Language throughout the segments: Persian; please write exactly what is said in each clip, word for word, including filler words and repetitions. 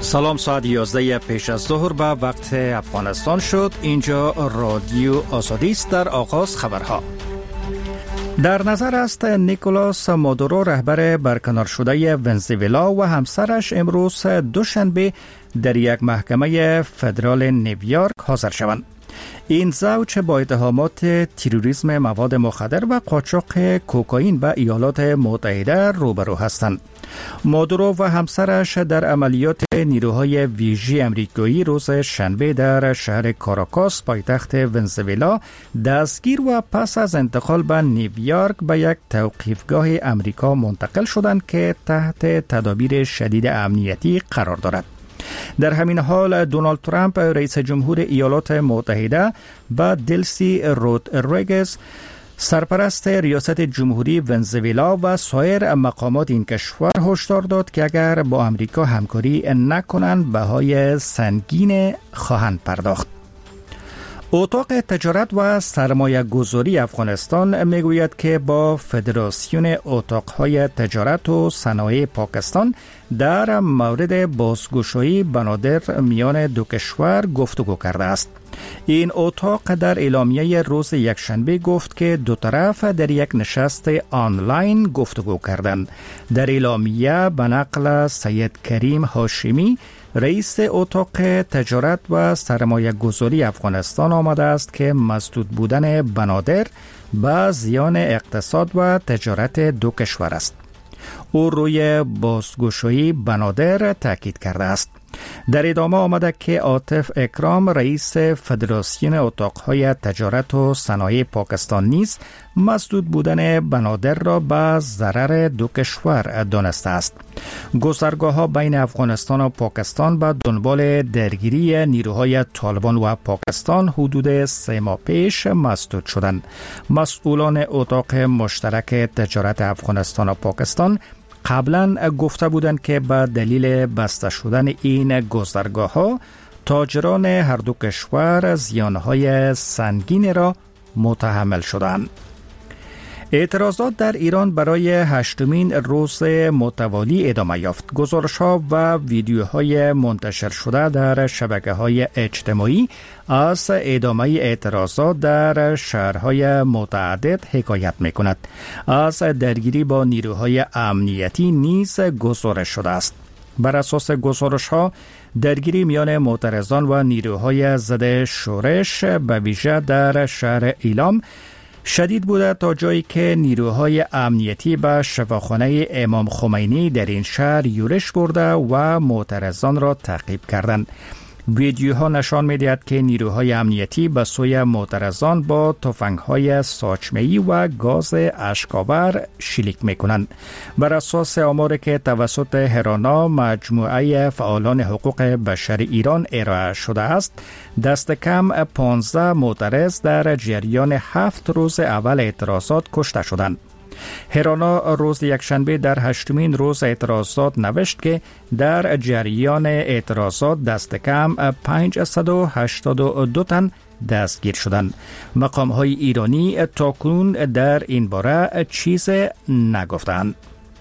سلام، ساعت یازده پیش از ظهر به وقت افغانستان شد. اینجا رادیو آزادی است. در آغاز خبرها. در نظر است نیکولاس مادورو رهبر برکنار شده ونزوئلا و همسرش امروز دوشنبه در یک محکمه فدرال نیویورک حاضر شوند. این زوج با اتهامات تروریسم مواد مخدر و قاچاق کوکائین به ایالات متحده روبرو هستند. مادورو و همسرش در عملیات نیروهای ویژه امریکایی روز شنبه در شهر کاراکاس پایتخت ونزوئلا دستگیر و پس از انتقال به نیویورک به یک توقیفگاه امریکا منتقل شدند که تحت تدابیر شدید امنیتی قرار دارد. در همین حال دونالد ترامپ رئیس جمهور ایالات متحده با دلسی رودریگز سرپرست ریاست جمهوری ونزوئلا و سایر مقامات این کشور هشدار داد که اگر با امریکا همکاری نکنند بهای سنگین خواهند پرداخت. اتاق تجارت و سرمایه گذاری افغانستان میگوید که با فدراسیون اتاقهای تجارت و صنایع پاکستان در مورد بازگشایی بنادر میان دو کشور گفتگو کرده است. این اتاق در اعلامیه روز یکشنبه گفت که دو طرف در یک نشست آنلاین گفتگو کردند. در اعلامیه به نقل سید کریم هاشمی رئیس اتاق تجارت و سرمایه گذاری افغانستان آمده است که مسدود بودن بنادر به زیان اقتصاد و تجارت دو کشور است. او روی بازگشایی بنادر تاکید کرده است. در ادامه آمده که عاطف اکرام رئیس فدراسیون اتاقهای تجارت و صنایع پاکستان نیز مسدود بودن بنادر را به ضرر دو کشور دانسته است. گذرگاه‌ها بین افغانستان و پاکستان به دنبال درگیری نیروهای طالبان و پاکستان حدود سه ماه پیش مسدود شدند. مسئولان اتاق مشترک تجارت افغانستان و پاکستان قبلا گفته بودند که به دلیل بسته شدن این گذرگاه‌ها تاجران هر دو کشور زیانهای سنگین را متحمل شدند. اعتراضات در ایران برای هشتمین روز متوالی ادامه یافت. گزارش‌ها و ویدیوهای منتشر شده در شبکه‌های اجتماعی از ادامه اعتراضات در شهرهای متعدد حکایت می‌کند. از درگیری با نیروهای امنیتی نیز گزارش شده است. بر اساس گزارش‌ها درگیری میان معترضان و نیروهای ضد شورش به ویژه در شهر ایلام شدید بوده تا جایی که نیروهای امنیتی به شفاخانه امام خمینی در این شهر یورش برده و معترضان را تعقیب کردند. ویدیوها نشان می‌دهد که نیروهای امنیتی به سوی معترضان با تفنگ‌های ساچمه‌ای و گاز اشک‌آور شلیک می‌کنند. بر اساس آماری که توسط هرانا مجموعه فعالان حقوق بشر ایران ارائه شده است، دست کم پانزده معترض در جریان هفت روز اول اعتراضات کشته شدند. هرانا روز یکشنبه در هشتمین روز اعتراضات نوشت که در جریان اعتراضات دست کم پانصد و هشتاد و دو تن دستگیر شدند. مقام‌های ایرانی تاکنون در این باره چیز نگفتند.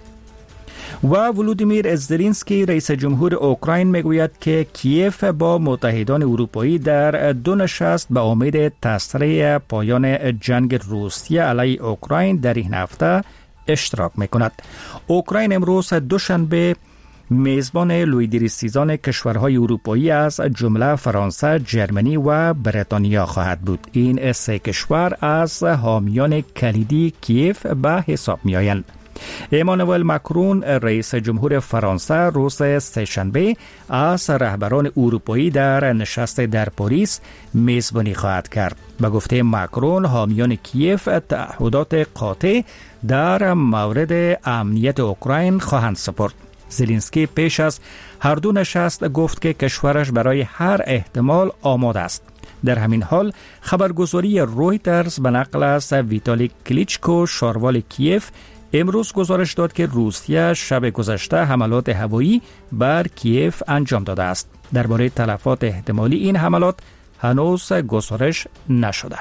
و ولودیمیر زلنسکی رئیس جمهور اوکراین میگوید که کیف با متحدان اروپایی در دو نشست به امید تسریع پایان جنگ روسیه علیه اوکراین در این هفته اشتراک میکند. اوکراین امروز دوشنبه میزبان لویدریسیزان کشورهای اروپایی از جمله فرانسه، جرمنی و بریتانیا خواهد بود. این سه کشور از حامیان کلیدی کیف به حساب میآیند. امانوئل مکرون رئیس جمهور فرانسه روز سه‌شنبه از رهبران اروپایی در نشست در پاریس میزبانی خواهد کرد. به گفته مکرون حامیان کیف تعهدات قاطع در مورد امنیت اوکراین خواهند سپرد. زلنسکی پیش از هر دو نشست گفت که کشورش برای هر احتمال آماده است. در همین حال خبرگزاری رویترز به نقل از ویتالی کلیچکو شاروال کیف امروز گزارش داد که روسیه شب گذشته حملات هوایی بر کیف انجام داده است. درباره تلفات احتمالی این حملات هنوز گزارش نشده.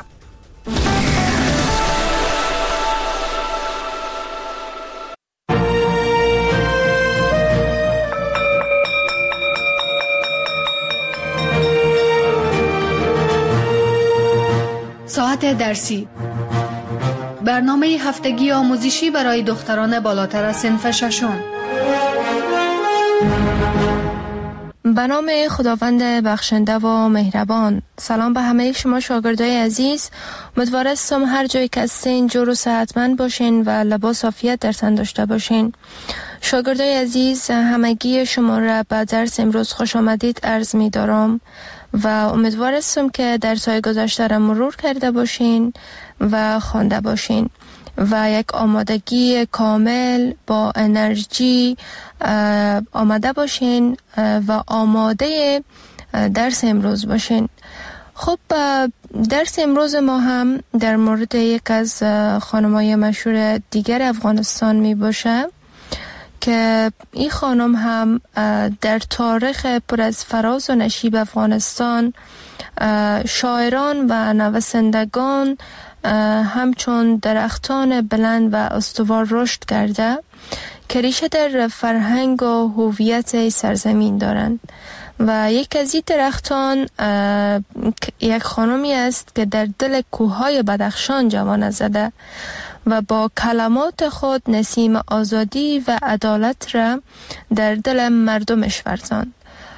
ساعت درسی، برنامه هفتگی آموزشی برای دختران بالاتر از صنف ششم. به نام خداوند بخشنده و مهربان. سلام به همه شما شاگردای عزیز. امیدوار هستم هر جایی که هستین جور و صحتمند باشین و لباس عافیت در تن داشته باشین. شاگردای عزیز، همگی شما را به درس امروز خوش آمدید عرض می دارم و امیدوار هستم که درس‌های گذشته را مرور کرده باشین و خوانده باشین و یک آمادگی کامل با انرژی آماده باشین و آماده درس امروز باشین. خب درس امروز ما هم در مورد یک از خانم‌های مشهور دیگر افغانستان می باشه که این خانم هم در تاریخ پر از فراز و نشیب افغانستان شاعران و نویسندگان همچون درختان بلند و استوار رشد کرده که ریشه در فرهنگ و هویت سرزمین دارند و یک از این درختان یک خانمی است که در دل کوههای بدخشان جوانه زده و با کلمات خود نسیم آزادی و عدالت را در دل مردمش ورزاند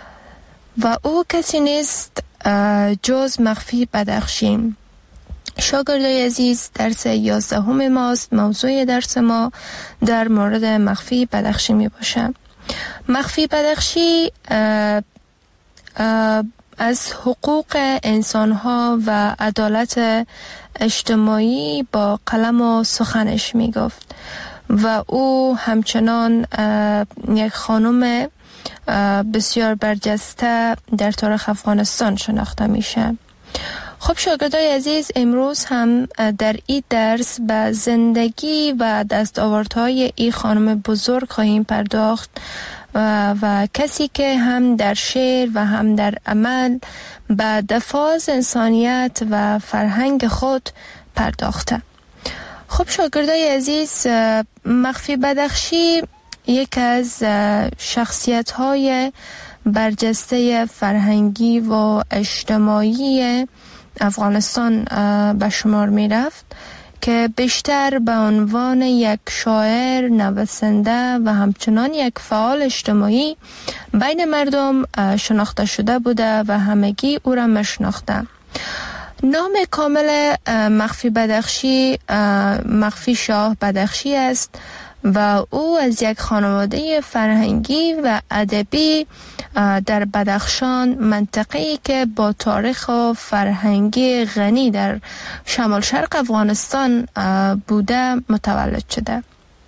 و او کسی نیست جز مخفی بدخشی. شاگردای عزیز، درس یازدهم ماست. موضوع درس ما در مورد مخفی بدخشی می باشه. مخفی بدخشی اه اه از حقوق انسانها و عدالت اجتماعی با قلم و سخنش می گفت و او همچنان یک خانم بسیار برجسته در تاریخ افغانستان شناخته میشه. خب شاگردای عزیز، امروز هم در این درس به زندگی و دستاوردهای این خانم بزرگ خواهیم پرداخت و, و کسی که هم در شعر و هم در عمل به دفاع از انسانیت و فرهنگ خود پرداخته. خب شاگردای عزیز، مخفی بدخشی یک از شخصیت‌های برجسته فرهنگی و اجتماعی افغانستان به شمار می رفت که بیشتر به عنوان یک شاعر، نویسنده و همچنان یک فعال اجتماعی بین مردم شناخته شده بوده و همگی او را میشناخته. نام کامل مخفی بدخشی مخفی شاه بدخشی است و او از یک خانواده فرهنگی و ادبی در بدخشان، منطقه‌ای که با تاریخ و فرهنگی غنی در شمال شرق افغانستان بوده متولد شده.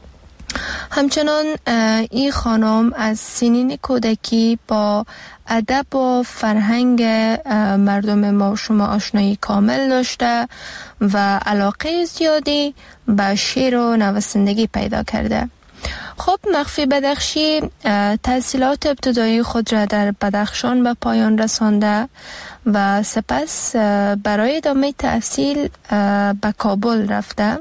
همچنان این خانم از سنین کودکی با ادب و فرهنگ مردم ما و شما آشنایی کامل داشته و علاقه زیادی به شعر و نویسندگی پیدا کرده. خب مخفی بدخشی تحصیلات ابتدایی خود را در بدخشان به پایان رسانده و سپس برای ادامه تحصیل به کابل رفته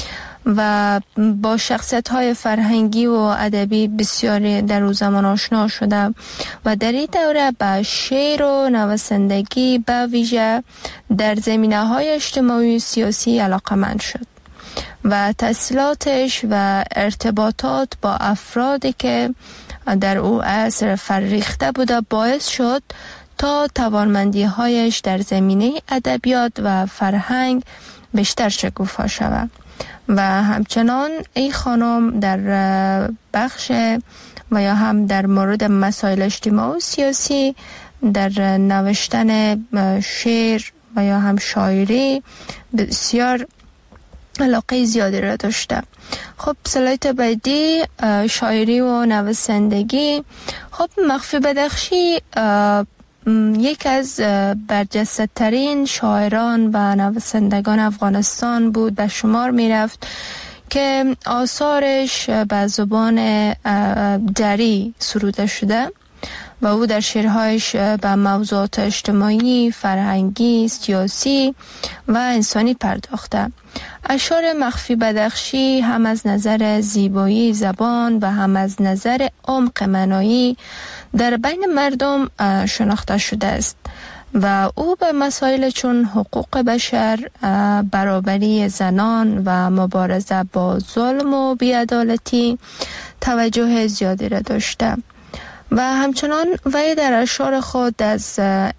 و با شخصیت‌های فرهنگی و ادبی بسیاری در او زمان آشنا شده و در این دوره به شعر و نویسندگی به ویژه در زمینه‌های اجتماعی و سیاسی علاقه‌مند شد و تحصیلاتش و ارتباطات با افرادی که در او عصر فرریخته بوده باعث شد تا توانمندی‌هایش در زمینه ادبیات و فرهنگ بیشتر شکوفا شود و همچنان این خانم در بخش و یا هم در مورد مسائل اجتماعی و سیاسی در نوشتن شعر و یا هم شاعری بسیار علاقه زیادی را داشته. خب سلایت بعدی شاعری و نویسندگی. خب مخفی بدخشی یک از برجسته ترین شاعران و نویسندگان افغانستان بود به شمار می رفت که آثارش به زبان دری سروده شده و او در شعرهایش به موضوعات اجتماعی، فرهنگی، سیاسی و انسانی پرداخته. اشعار مخفی بدخشی هم از نظر زیبایی زبان و هم از نظر عمق معنایی در بین مردم شناخته شده است و او به مسائل چون حقوق بشر، برابری زنان و مبارزه با ظلم و بی‌عدالتی توجه زیادی را داشته و همچنان وی در اشعار خود از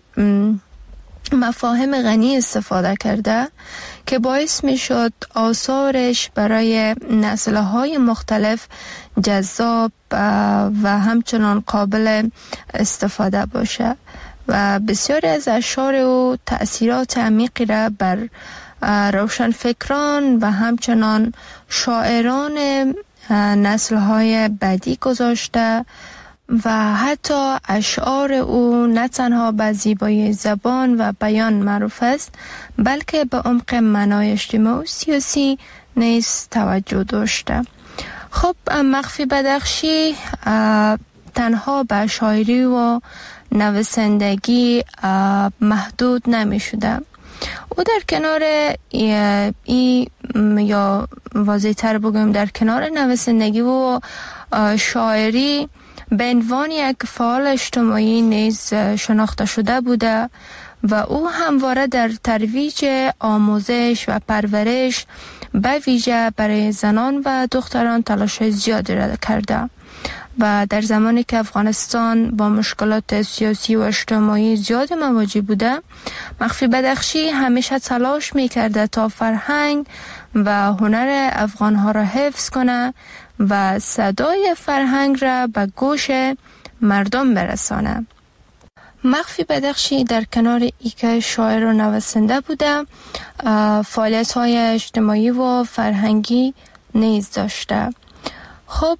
مفاهیم غنی استفاده کرده که باعث می شد آثارش برای نسل‌های مختلف جذاب و همچنان قابل استفاده باشه و بسیاری از اشعار او تأثیرات عمیقی را بر روشنفکران و همچنان شاعران نسل‌های بعدی گذاشته و حتی اشعار او نه تنها به زیبایی زبان و بیان معروف است، بلکه به عمق معنای اجتماعی و سیاسی نیز توجه داشته. خب مخفی بدخشی تنها به شاعری و نویسندگی محدود نمی شده. او در کنار ای, ای یا واضح تر بگویم در کنار نویسندگی و شاعری به عنوان یک فعال اجتماعی نیز شناخته شده بوده و او همواره در ترویج آموزش و پرورش به ویژه برای زنان و دختران تلاش زیادی را کرده و در زمانی که افغانستان با مشکلات سیاسی و اجتماعی زیاد مواجه بوده، مخفی بدخشی همیشه تلاش می‌کرده تا فرهنگ و هنر افغان‌ها را حفظ کنه و صدای فرهنگ را به گوش مردم برسانه. مخفی بدخشی در کنار اینکه شاعر و نویسنده بوده، فعالیت‌های اجتماعی و فرهنگی نیز داشته. خب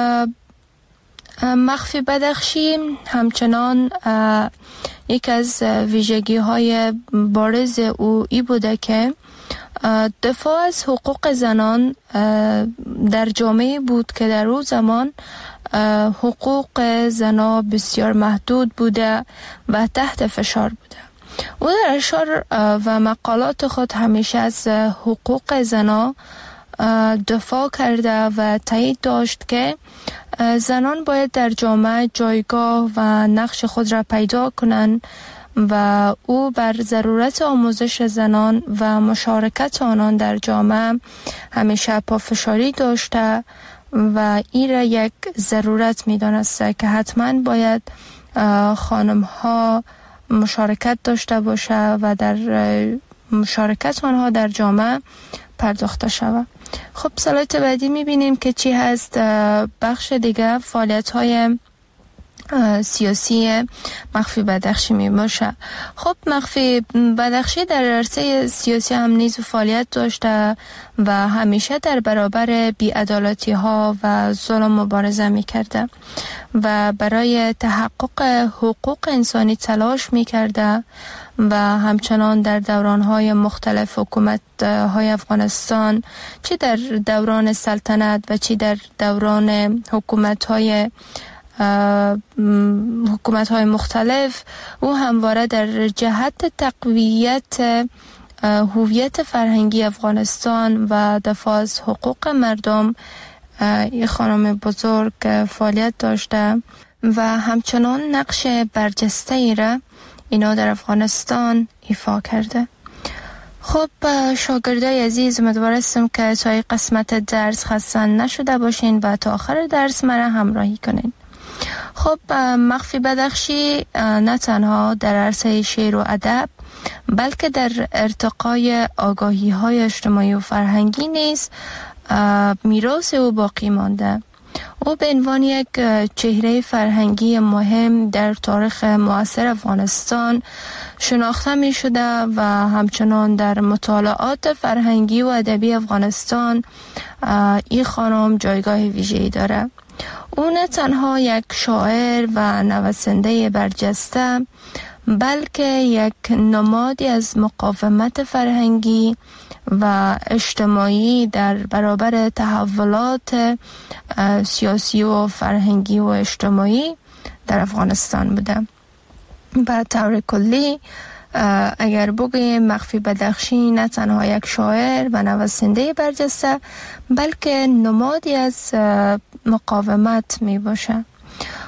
مخفی بدخشی همچنان یک از ویژگی های بارز او ای بوده که دفاع از حقوق زنان در جامعه بود که در اون زمان حقوق زنان بسیار محدود بوده و تحت فشار بوده. او در اشعار و مقالات خود همیشه از حقوق زنان دفاع کرده و تایید داشت که زنان باید در جامعه جایگاه و نقش خود را پیدا کنند و او بر ضرورت آموزش زنان و مشارکت آنان در جامعه همیشه پافشاری داشته و این را یک ضرورت می دانسته که حتما باید خانم ها مشارکت داشته باشه و در مشارکت آنها در جامعه پرداخته شود. خب سلایت بعدی میبینیم که چی هست. بخش دیگه فعالیت های سیاسی مخفی بدخشی می باشه. خب مخفی بدخشی در عرصه سیاسی هم نیز فعالیت داشته و همیشه در برابر بی‌عدالتی ها و ظلم مبارزه می کرده و برای تحقق حقوق انسانی تلاش می کرده و همچنان در دوران‌های مختلف حکومت های افغانستان، چی در دوران سلطنت و چی در دوران حکومت‌های حکومت های مختلف، او همواره در جهت تقویت هویت فرهنگی افغانستان و دفاع از حقوق مردم این خانم بزرگ فعالیت داشته و همچنان نقش برجسته ای را اینا در افغانستان ایفا کرده. خب شاگردای عزیز، امیدوارم که تا این قسمت درس خسته نشده باشین و تا آخر درس مرا همراهی کنین. خب مخفی بدخشی نه تنها در عرصه شعر و ادب بلکه در ارتقای آگاهی های اجتماعی و فرهنگی نیز میراث او باقی مانده. او به عنوان یک چهره فرهنگی مهم در تاریخ معاصر افغانستان شناخته می شده و همچنان در مطالعات فرهنگی و ادبی افغانستان این خانم جایگاه ویژه‌ای داره. او نه تنها یک شاعر و نویسنده برجسته بلکه یک نمادی از مقاومت فرهنگی و اجتماعی در برابر تحولات سیاسی و فرهنگی و اجتماعی در افغانستان بوده. به طور کلی اگر بگویم مخفی بدخشی نه تنها یک شاعر و نویسنده برجسته بلکه نمادی از مقاومت می باشه.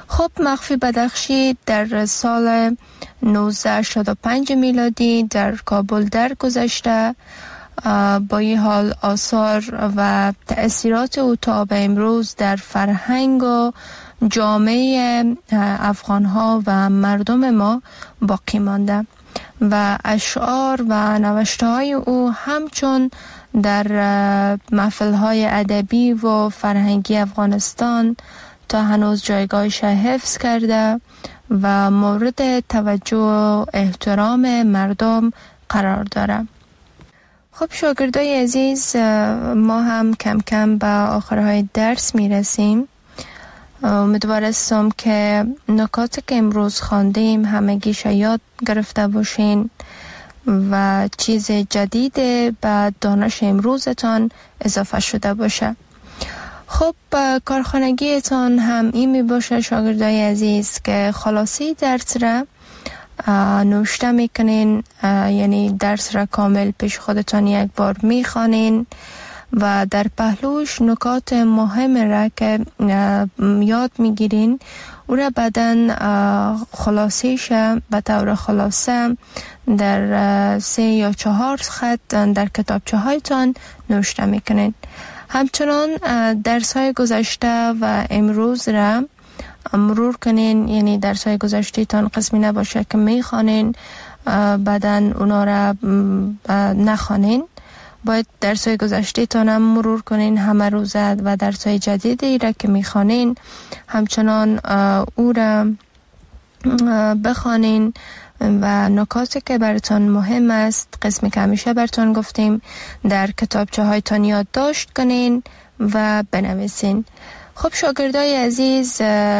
خب مخفی بدخشی در سال نوزده هشتاد و پنج میلادی در کابل درگذشته. با این حال آثار و تأثیرات او تا به امروز در فرهنگ و جامعه افغانها و مردم ما باقی مانده و اشعار و نوشته های او همچون در محفل های ادبی و فرهنگی افغانستان تا هنوز جایگاهش حفظ کرده و مورد توجه و احترام مردم قرار داره. خب شاگردای عزیز، ما هم کم کم به آخرهای درس میرسیم. امیدوار هستم که نکاتی که امروز خواندیم همگیش یاد گرفته باشین و چیز جدید به دانش امروزتان اضافه شده باشه. خب کارخانگیتان هم این می باشه شاگردای عزیز که خلاصی درس را نوشته میکنین، یعنی درس را کامل پیش خودتان یک بار میخوانین و در پهلوش نکات مهم را که یاد میگیرین او را بعدن خلاصیش به طور خلاصه در سه یا چهار خط در کتابچه هایتان نوشته میکنین. همچنان درس های گذشته و امروز را مرور کنین، یعنی درس های گذشته تان قسمی نباشه که میخوانین بعدن اونا را نخوانین. باید درس های گذشته تان هم مرور کنین همه روزه و درس های جدیدی را که میخوانین همچنان او را بخوانین و نکاتی که براتون مهم است، قسمی که همیشه براتون گفتیم، در کتابچه هایتان یادداشت کنین و بنویسین. خب شاگردای عزیز،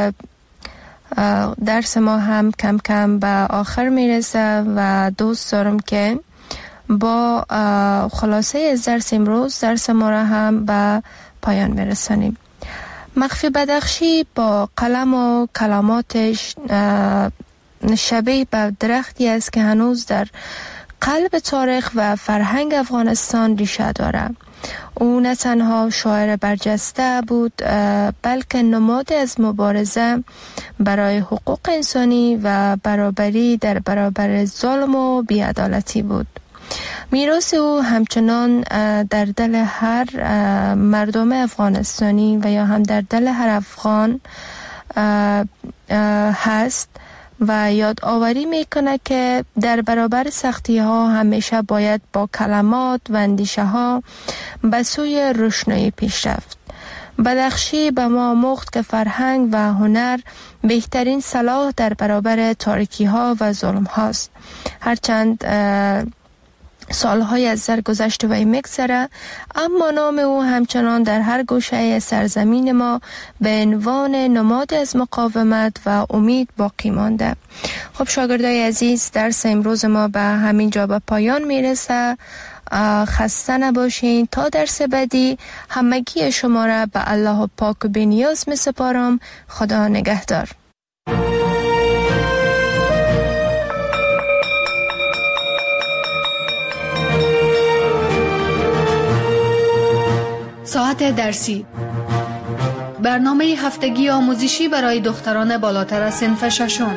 درس ما هم کم کم به آخر میرسه و دوست دارم که با خلاصه از درس امروز درس ما را هم به پایان برسانیم. مخفی بدخشی با قلم و کلماتش شبیه به درختی است که هنوز در قلب تاریخ و فرهنگ افغانستان ریشه داره. او نه تنها شاعر برجسته بود بلکه نماد از مبارزه برای حقوق انسانی و برابری در برابر ظلم و بی‌عدالتی بود. میراث او همچنان در دل هر مردم افغانستانی و یا هم در دل هر افغان هست و یادآوری میکنه که در برابر سختی ها همیشه باید با کلمات و اندیشه ها به سوی روشنایی پیش رفت. بدخشی به ما آموخت که فرهنگ و هنر بهترین سلاح در برابر تاریکی ها و ظلم هاست. هرچند سالهای از سرگذشت وی میگذره، اما نام او همچنان در هر گوشه سرزمین ما به عنوان نماد از مقاومت و امید باقی مانده. خب شاگردای عزیز، درس امروز ما به همین جا به پایان میرسه. خسته نباشین. تا درس بعدی همگی شما را به الله پاک و بی‌نیاز می سپارم. خدا نگهدار. ساعت درسی، برنامه هفتگی آموزشی برای دختران بالاتر از صنف ششم.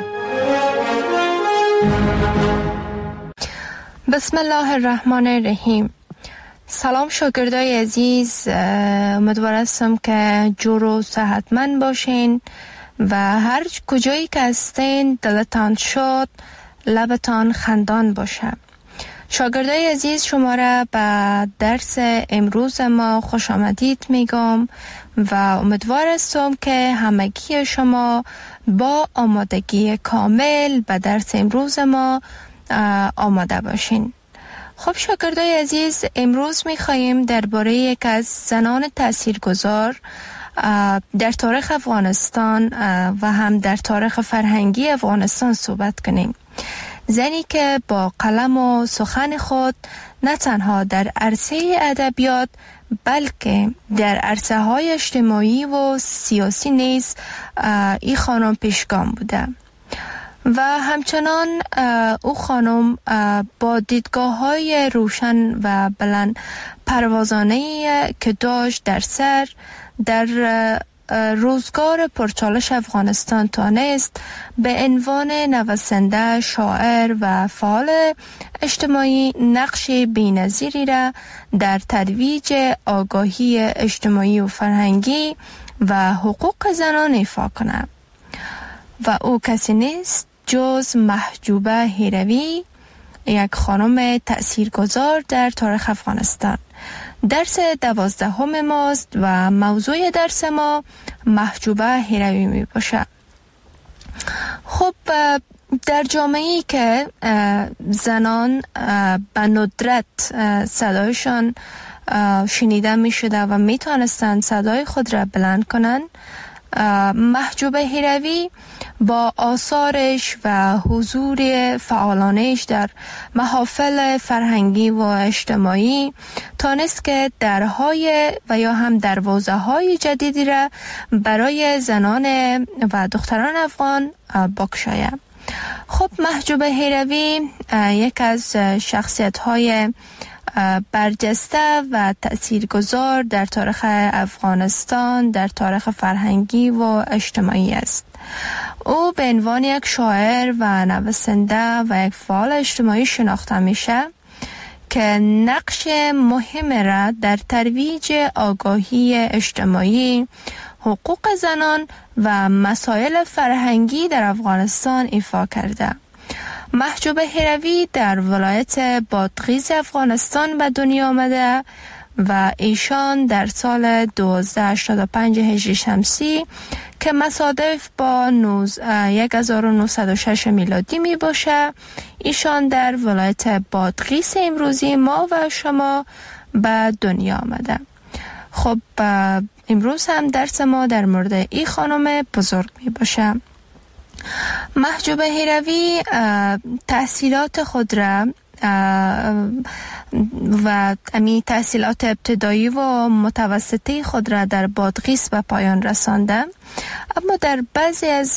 بسم الله الرحمن الرحیم. سلام شاگردای عزیز، امیدوار هستم که جور و صحتمند باشین و هر کجایی که هستین دلتان شاد، لبتان خندان باشه. شاگردای عزیز، شما را به درس امروز ما خوش آمدید میگم و امیدوار هستم که همگی شما با آمادگی کامل به درس امروز ما آماده باشین. خب شاگردای عزیز، امروز میخواییم درباره یک از زنان تاثیرگذار در تاریخ افغانستان و هم در تاریخ فرهنگی افغانستان صحبت کنیم. زنی که با قلم و سخن خود نه تنها در عرصه ادبیات بلکه در عرصه های اجتماعی و سیاسی نیز این خانم پیشگام بوده و همچنان او خانم با دیدگاه های روشن و بلند پروازانه که داشت در سر در روزگار پرچالش افغانستان تانست به عنوان نویسنده، شاعر و فعال اجتماعی نقش بی‌نظیری را در ترویج آگاهی اجتماعی و فرهنگی و حقوق زنان ایفا کند و او کسی نیست جز محجوبه هیروی، یک خانم تأثیرگذار در تاریخ افغانستان. درس دوازدهم ماست و موضوع درس ما محجوبه هیروی می باشد. خب در جامعه‌ای که زنان به ندرت صدایشان شنیده می شده و می توانستند صدای خود را بلند کنند، محجوبه هیروی با آثارش و حضور فعالانش در محافل فرهنگی و اجتماعی تانست که درهای و یا هم دروازه های جدیدی را برای زنان و دختران افغان بگشاید. خب محجوبه هیروی یک از شخصیت های برجسته و تأثیرگذار در تاریخ افغانستان، در تاریخ فرهنگی و اجتماعی است. او به عنوان یک شاعر و نویسنده و یک فعال اجتماعی شناخته میشه که نقش مهم را در ترویج آگاهی اجتماعی، حقوق زنان و مسائل فرهنگی در افغانستان ایفا کرده. محجوبه هیروی در ولایت بادغیس افغانستان به دنیا آمده و ایشان در سال دوازده هشتاد و پنج هجری شمسی که مصادف با هزار و نهصد و شش میلادی می باشه، ایشان در ولایت بادغیس امروزی ما و شما به دنیا آمده. خب امروز هم درس ما در مورد این خانم بزرگ می باشه. محجوبه هیروی تحصیلات خود را و امی تحصیلات ابتدایی و متوسطی خود را در بادغیس به پایان رسانده، اما در بعضی از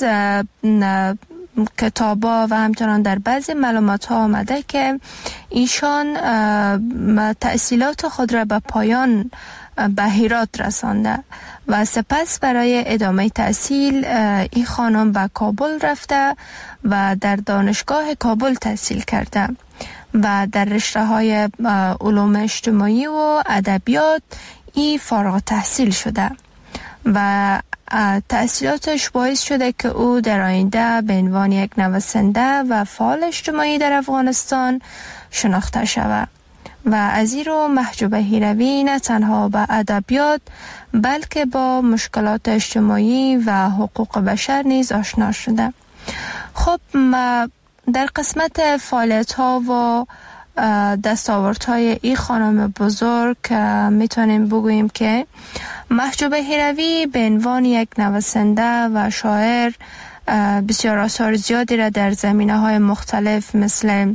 کتابا و همچنان در بعضی معلومات ها آمده که ایشان تحصیلات خود را به پایان به هرات رسانده و سپس برای ادامه تحصیل این خانم به کابل رفته و در دانشگاه کابل تحصیل کرده و در رشته های علوم اجتماعی و ادبیات ای فارغ تحصیل شده و تحصیلاتش باعث شده که او در آینده به عنوان یک نویسنده و فعال اجتماعی در افغانستان شناخته شود. و از این رو محجوبه هیروی نه تنها با ادبیات بلکه با مشکلات اجتماعی و حقوق بشر نیز آشنا شده. خب در قسمت فعالیت ها و دستاوردهای این خانم بزرگ میتونیم بگوییم که محجوبه هیروی به عنوان یک نویسنده و شاعر بسیار آثار زیادی را در زمینه‌های مختلف مثل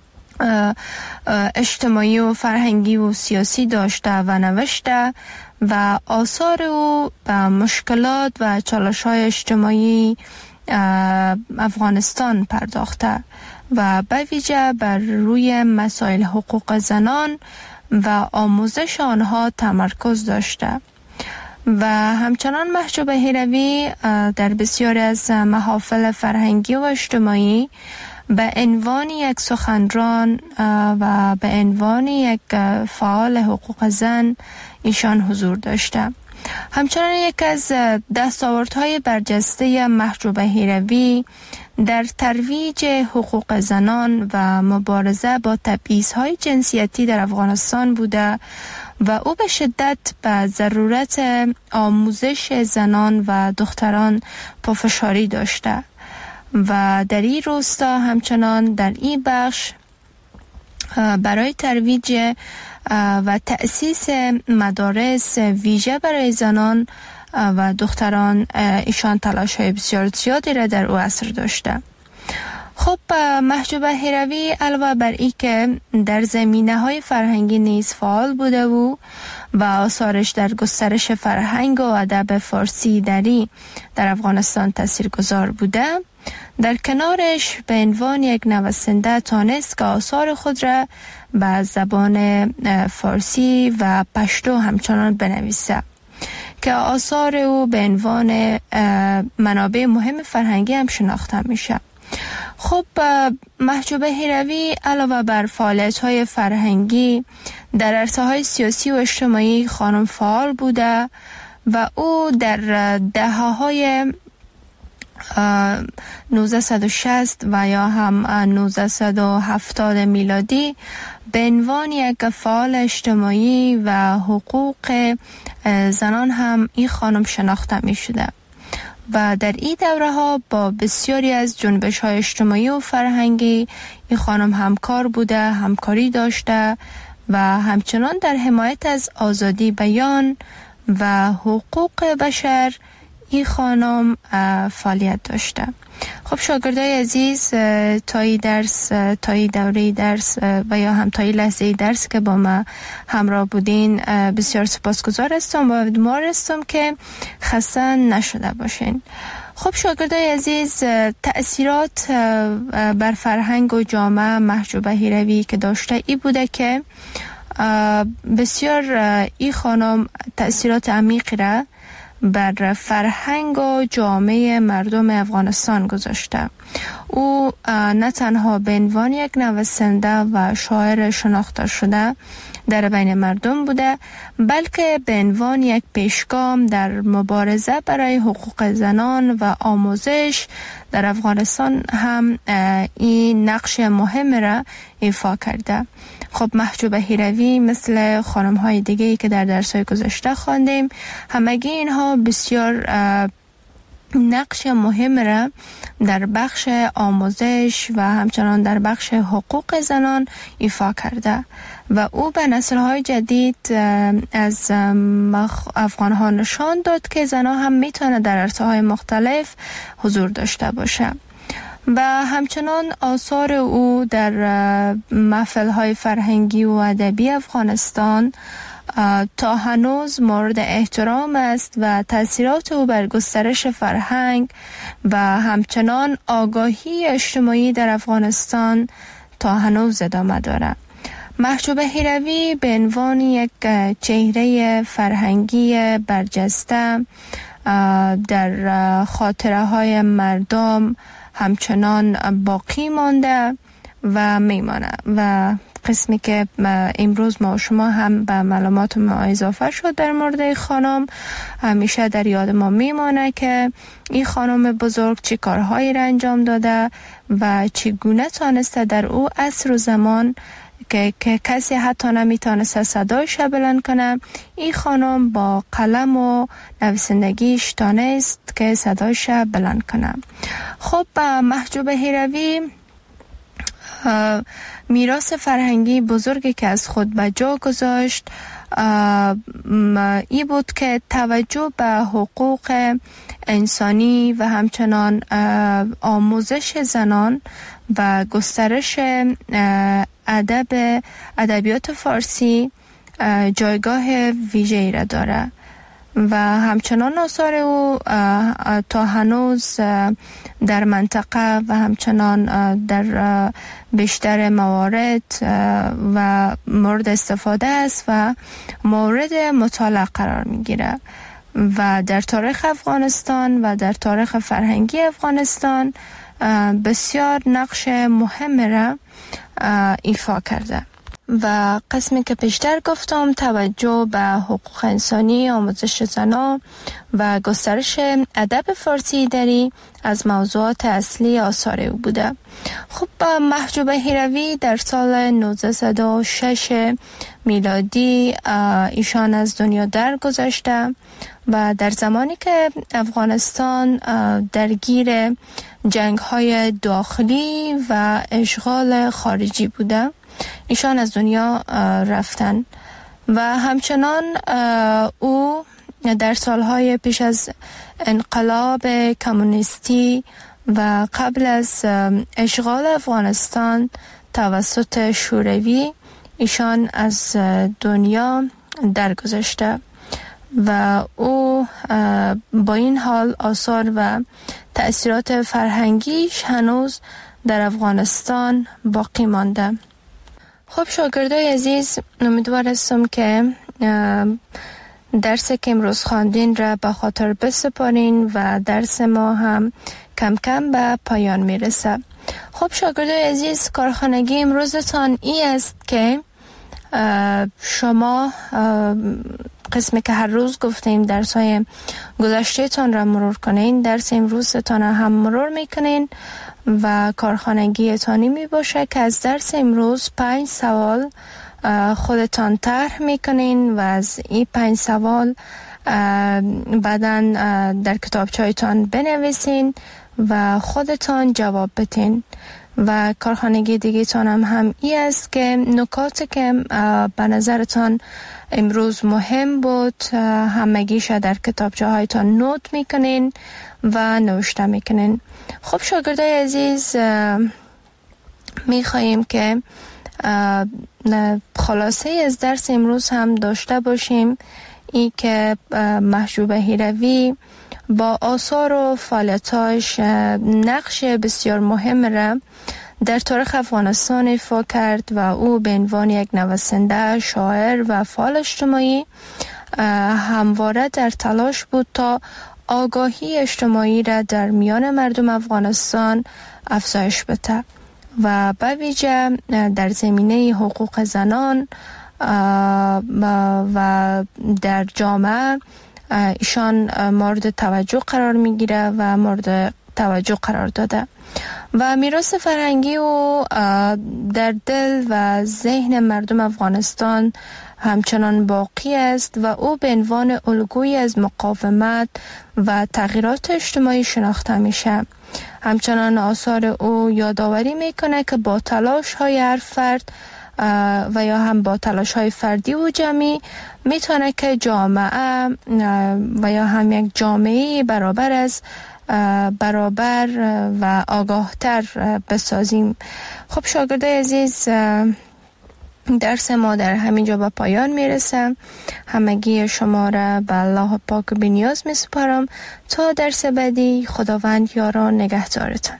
اجتماعی و فرهنگی و سیاسی داشته و نوشته و آثار او به مشکلات و چالش‌های اجتماعی افغانستان پرداخته و به ویژه بر روی مسائل حقوق زنان و آموزش آنها تمرکز داشته و همچنان محجوبه هیروی در بسیاری از محافل فرهنگی و اجتماعی به عنوان یک سخنران و به عنوان یک فعال حقوق زن ایشان حضور داشته. همچنان یک از دستاوردهای برجسته محجوبه هیروی در ترویج حقوق زنان و مبارزه با تبعیض‌های جنسیتی در افغانستان بوده و او به شدت به ضرورت آموزش زنان و دختران پافشاری داشته و در این راستا همچنان در این بخش برای ترویج و تأسیس مدارس ویژه برای زنان و دختران ایشان تلاش‌های بسیار زیادی را در او عصر داشته. خب محجوبه هیروی علاوه بر این که در زمینه‌های فرهنگی نیز فعال بوده و و آثارش در گسترش فرهنگ و ادب فارسی دری در افغانستان تاثیرگذار بوده، در کنارش به عنوان یک نویسنده تانست که آثار خود را به زبان فارسی و پشتو همچنان بنویسه که آثار او به عنوان منابع مهم فرهنگی هم شناخته میشه. خب محجوب هیروی علاوه بر فعالیت‌های فرهنگی در عرصه‌های سیاسی و اجتماعی خانم فعال بوده و او در دهه‌های نوزده شصت و یا هم نوزده هفتاد میلادی به عنوان یک فعال اجتماعی و حقوق زنان هم این خانم شناخته می شده و در این دوره ها با بسیاری از جنبش های اجتماعی و فرهنگی این خانم همکار بوده، همکاری داشته و همچنان در حمایت از آزادی بیان و حقوق بشر این خانم فعالیت داشته. خب شاگردای عزیز، تایی درس تایی دوره درس و یا هم تایی لحظه درس که با ما همراه بودین بسیار سپاسگزار هستم و امیدوار هستم که خسته نشده باشین. خب شاگردای عزیز، تأثیرات بر فرهنگ و جامعه محجوبه هیروی که داشته ای بوده که بسیار این خانم تأثیرات عمیقی را بر فرهنگ و جامعه مردم افغانستان گذاشته. او نه تنها به عنوان یک نویسنده و شاعر شناخته شده در بین مردم بوده، بلکه به عنوان یک پیشگام در مبارزه برای حقوق زنان و آموزش در افغانستان هم این نقش مهم را ایفا کرده. خب محجوبه هیروی مثل خانم های دیگه‌ای که در درس‌های گذشته خواندیم، همگی اینها بسیار نقش مهم را در بخش آموزش و همچنان در بخش حقوق زنان ایفا کرده و او به نسل‌های جدید از افغان‌ها نشان داد که زنان هم میتونه در عرصه‌های مختلف حضور داشته باشه. و همچنان آثار او در محفل‌های فرهنگی و ادبی افغانستان تا هنوز مورد احترام است و تأثیرات او بر گسترش فرهنگ و همچنان آگاهی اجتماعی در افغانستان تا هنوز ادامه دارد. محجوبه هیروی به عنوان یک چهره فرهنگی برجسته در خاطره های مردم همچنان باقی مانده و میمانه و قسمی که امروز ما و شما هم به معلومات ما اضافه شد در مورد خانم همیشه در یاد ما میمانه که این خانم بزرگ چی کارهایی را انجام داده و چگونه تانسته در او عصر و زمان که, که کسی حتی نمیتونسته صدایش بلند کنه، این خانم با قلم و نویسندگیش تانست که صدایش بلند کنه. خب محجوبه هیروی میراث فرهنگی بزرگی که از خود به جا گذاشت ای بود که توجه به حقوق انسانی و همچنان آموزش زنان و گسترش ادب ادبیات فارسی جایگاه ویژه‌ای را داره و همچنان آثار او تا هنوز در منطقه و همچنان در بیشتر موارد و مورد استفاده است و مورد مطالعه قرار میگیره و در تاریخ افغانستان و در تاریخ فرهنگی افغانستان بسیار نقش مهم را ایفا کرده. و قسمی که پیشتر گفتم توجه به حقوق انسانی، آموزش زنان و گسترش ادب فارسی دری از موضوعات اصلی آثار او بوده. خب محجوبه هیروی در سال نوزده و شش میلادی ایشان از دنیا درگذشته و در زمانی که افغانستان درگیر جنگ‌های داخلی و اشغال خارجی بوده ایشان از دنیا رفتن و همچنان او در سالهای پیش از انقلاب کمونیستی و قبل از اشغال افغانستان توسط شوروی ایشان از دنیا درگذشته و او با این حال آثار و تأثیرات فرهنگیش هنوز در افغانستان باقی مانده. خب شاگردای عزیز، امیدوار هستم که درس که امروز خواندین را به خاطر بسپارین و درس ما هم کم کم به پایان میرسه. خب شاگردای عزیز، کارخانگی امروزتان ای است که شما قسمی که هر روز گفتیم درس های گذشته تان را مرور کنین، درس امروزتان هم مرور میکنین و کارخانگی تانی می باشه که از درس امروز پنج سوال خودتان طرح میکنین و از این پنج سوال بعداً در کتابچه‌تان بنویسین و خودتان جواب بدین. و کارخانگی دیگه تان هم, هم ای است که نکاتی که به نظرتان امروز مهم بود همگیش در کتابچه هایتان نوت میکنین و نوشته میکنین. خب شاگردای عزیز، میخواییم که خلاصه از درس امروز هم داشته باشیم، ای که محجوب هیروی با آثار و فعالیتاش نقش بسیار مهم را در تاریخ افغانستان ایفا کرد و او به عنوان یک نویسنده، شاعر و فعال اجتماعی همواره در تلاش بود تا آگاهی اجتماعی را در میان مردم افغانستان افزایش بده و به ویژه در زمینه حقوق زنان و در جامعه ایشان مورد توجه قرار میگیره و مورد توجه قرار داده و میراث فرهنگی او در دل و ذهن مردم افغانستان همچنان باقی است و او به عنوان الگویی از مقاومت و تغییرات اجتماعی شناخته میشه. همچنان آثار او یادآوری میکنه که با تلاش های هر فرد و یا هم با تلاش های فردی و جمعی میتونه که جامعه و یا هم یک جامعه برابر از برابر و آگاهتر بسازیم. خب شاگردای عزیز، درس ما در همین جا به پایان میرسه. همگی شما را به الله پاک بی‌نیاز میسپارم تا درس بعدی. خداوند یاران نگهدارتان.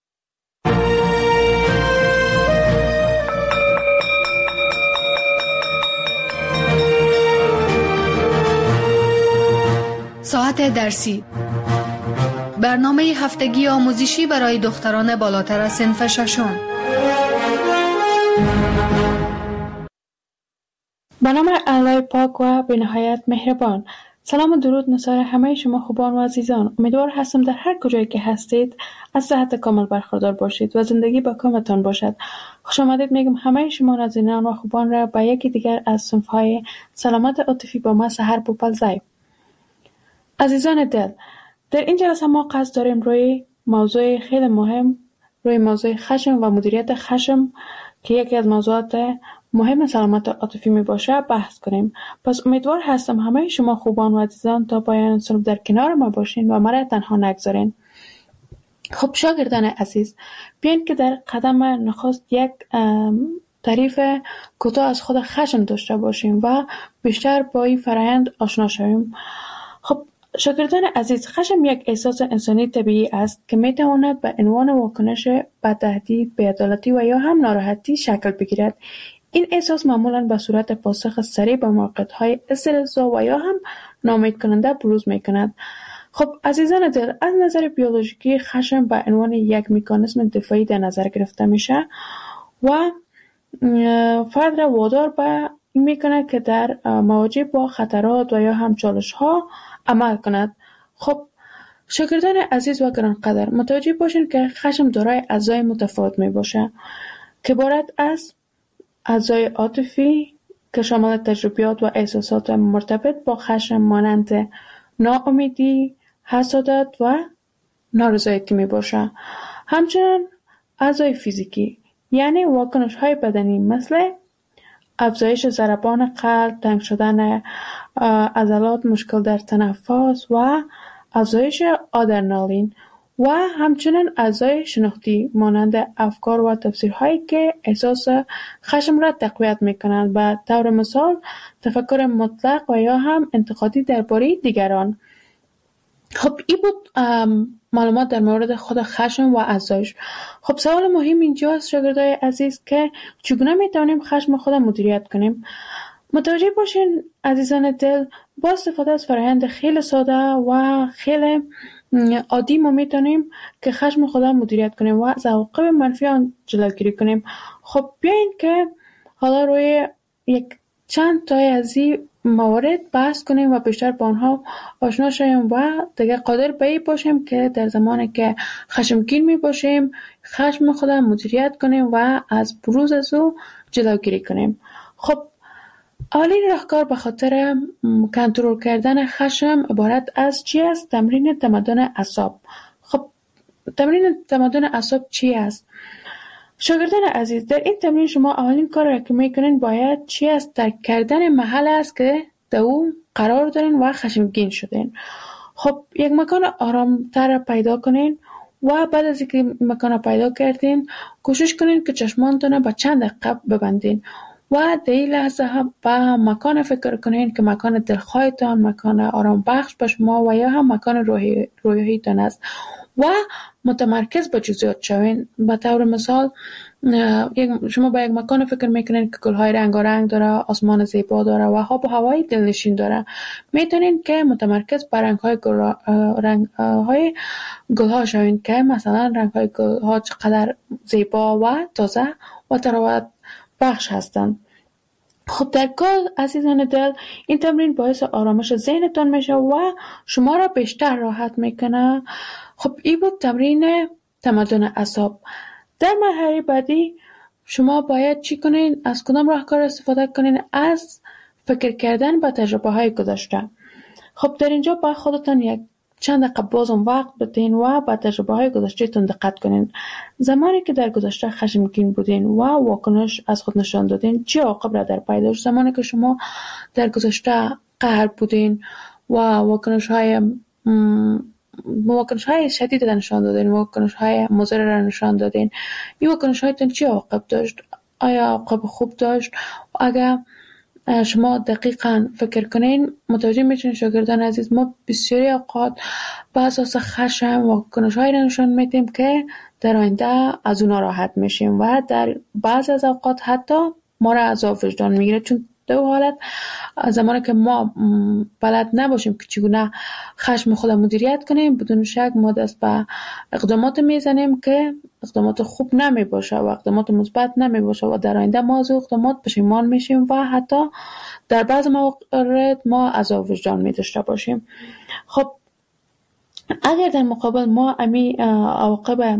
ساعت درسی، برنامه هفتگی آموزشی برای دختران بالاتر از صنف ششم. به نام الله پاک و به نهایت مهربان. سلام و درود نثار همه شما خوبان و عزیزان. امیدوار هستم در هر کجایی که هستید از صحت کامل برخوردار باشید و زندگی با کامتان باشد. خوش آمدید میگم همه شما نازنینان و خوبان را به یکی دیگر از صنف‌های سلامت عاطفی با ما سحر بوپلزای. عزیزان دل، در این جلسه ما قصد داریم روی موضوع خیلی مهم، روی موضوع خشم و مدیریت خشم که یکی از موضوعات مهم سلامت عاطفی می باشه بحث کنیم. پس امیدوار هستم همه شما خوبان و عزیزان تا پایان صنف در کنار ما باشین و مرا تنها نگذارین. خب شاگردان عزیز، بیاین که در قدم نخست یک تعریف کوتاه از خود خشم داشته باشیم و بیشتر با این فرآیند آشنا شویم. خب شاگردان عزیز، خشم یک احساس انسانی طبیعی است که می تواند به عنوان واکنش به تهدید، بی‌عدالتی و یا هم ناراحتی شکل بگیرد. این احساس معمولاً به صورت پاسخ سریع به موقعیت‌های استرس‌زا و یا هم ناامید کننده بروز می‌کند. خب عزیزان دل، از نظر بیولوژیکی خشم به عنوان یک مکانیزم دفاعی در نظر گرفته میشه و فرد را وادار به این میکنه که در مواجه با خطرات و یا هم چالش‌ها عمل کند. خب شاگردان عزیز و گرانقدر، متوجه باشین که خشم دارای اجزای متفاوت می باشه که عبارت از اجزای عاطفی که شامل تجربیات و احساسات مرتبط با خشم مانند ناامیدی، حسادت و نارضایتی می باشه. همچنین اجزای فیزیکی یعنی واکنش های بدنی مثل افزایش ضربان قلب، تنگ شدن عضلات، مشکل در تنفس و افزایش آدرنالین و همچنین اعضای شناختی مانند افکار و تفسیرهایی که احساس خشم را تقویت میکنند. به طور مثال تفکر مطلق و یا هم انتقادی درباره دیگران. خب این بود معلومات در مورد خود خشم و اعضایش. خب سوال مهم اینجاست شاگردای عزیز که چگونه میتونیم خشم خود مدیریت کنیم؟ متوجه باشین عزیزان دل، با استفاده از فرآیند خیلی ساده و خیلی عادی ما میتونیم که خشم خود مدیریت کنیم و از عواقب منفی آن جلوگیری کنیم. خب بیاین که حالا روی یک چند تای از این موارد بحث کنیم و بیشتر با آنها آشنا شویم و دیگه قادر به این باشیم که در زمانی که خشمگین می باشیم خشم خود مدیریت کنیم و از بروز از او جلوگیری کنیم. خب اولین راهکار به خاطر کنترل کردن خشم عبارت از چی است؟ تمرین تمدن اعصاب. خب تمرین تمدن اعصاب چی است؟ شاگردان عزیز، در این تمرین شما اولین کار را که میکنین باید چی است؟ درک کردن محل است که در او قرار دارین و خشمگین شدین. خب یک مکان آرامتر پیدا کنین و بعد از اینکه مکان پیدا کردین کوشش کنین که چشمانتون به چند دقیقه ببندین و در این لحظه به مکان فکر کنین که مکان دلخواهتان، مکان آرام بخش به شما و یا هم مکان روحی روحیتان است و متمرکز به جزئیات شوین. به طور مثال شما به یک مکان فکر میکنین که گلهای رنگارنگ داره، آسمان زیبا داره و آب و هوای دلنشین داره. میتونین که متمرکز بر رنگهای گل رنگهای گلها شوین که مثلا رنگهای گلها چقدر زیبا و تازه و تراوت بخش هستند. خب در کل عزیزان دل، این تمرین باعث آرامش ذهنتان میشه و شما را بیشتر راحت میکنه. خب این بود تمرین تمدن اعصاب. در مرحله بعدی شما باید چی کنین؟ از کدام راهکار استفاده کنین؟ از فکر کردن به تجربه های گذشته. خب در اینجا با خودتان یک چند دقیقه بازم وقت بدین و به تجربه های گذشته تون دقت کنین. زمانی که در گذشته خشمگین بودین و واکنش از خود نشان دادین چه عواقب را در پی داشت؟ زمانی که شما در گذشته قهر بودین و واکنش های واکنش های شدید را نشان دادین، واکنش های مضر را نشان دادین، این واکنش هایتون چه عواقب داشت؟ آیا عواقب خوب داشت؟ و اگر شما دقیقاً فکر کنین متوجه میشین شاگردان عزیز، ما بسیاری اوقات به اساس خشم و واکنش‌هایی را نشان میدیم که در آینده از اونا راحت میشیم و در بعض از اوقات حتی ما را عذاب وجدان میگیره، چون در حالت زمانی که ما بلد نباشیم که چگونه خشم خود مدیریت کنیم، بدون شک ما دست به اقدامات میزنیم که اقدامات خوب نمی باشه و اقدامات مثبت نمی باشه و در آینده ما از اقدامات پشیمان میشیم و حتی در بعض موارد ما عذاب وجدان می داشته باشیم. خب اگر در مقابل ما امی عواقب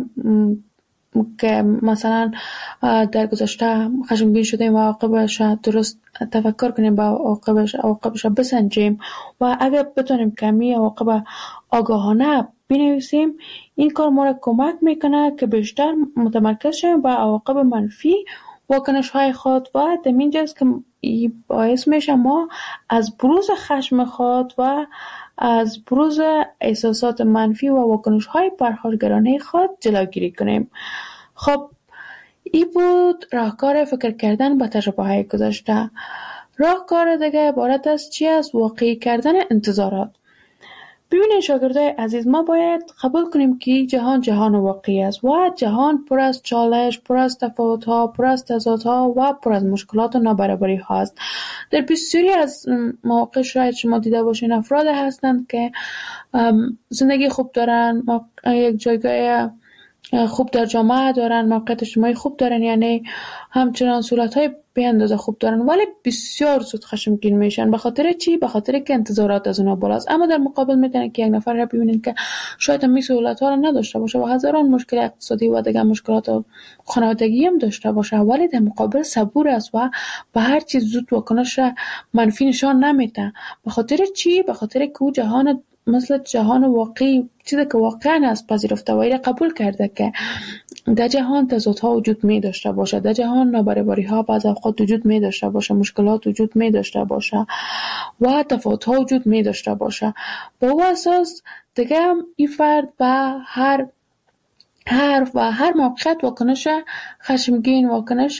که مثلا در گذشته خشمگین شدیم و عواقبش درست تفکر کنیم با عواقبش عواقبش بسنجیم و اگر بتونیم کمی عواقب آگاهانه بنویسیم، این کار ما را کمک میکنه که بیشتر متمرکز شویم با عواقب منفی واکنش های خود و در اینجاست که باعث میشه ما از بروز خشم خود و از بروز احساسات منفی و واکنش های پرخاشگرانه خود جلوگیری کنیم. خب این بود راهکار فکر کردن با تجربه های گذشته. راهکار دیگه عبارت از چی است؟ واقعی کردن انتظارات. ببینید شاگردای عزیز، ما باید قبول کنیم که جهان جهان واقعی است و جهان پر از چالش، پر از تفاوت‌ها، پر از تضادها و پر از مشکلات و نابرابری‌ها است. در بسیاری از مواقع شاید شما دیده باشین افراد هستند که زندگی خوب دارن، یک جایگاه خوب در جامعه دارن، موقعیت اجتماعی خوب دارن، یعنی همچنان صورت‌های به اندازه خوب دارن، ولی بسیار زود خشمگین میشن. به خاطر چی؟ به خاطر که انتظارات از اونها بالاست. اما در مقابل میتونن که یک نفر را ببینید که شاید هم این سهولت‌ها را نداشته باشه و هزاران مشکل اقتصادی و دیگر مشکلات خانوادگی هم داشته باشه، ولی در مقابل صبور است و به هر چیز زود واکنش منفی نشان نمیده. به خاطر چی؟ به خاطر که او جهان مثل جهان واقعی، چیزی که واقعا است پذیرفته و ایره قبول کرده که در جهان تضادها وجود می داشته باشه، در جهان نابرابری ها بعض اوقات وجود می داشته باشه، مشکلات وجود می داشته باشه و تفاوت ها وجود می داشته باشه. با او اساس دیگه این فرد به هر هر و هر موقعیت واکنش خشمگین، واکنش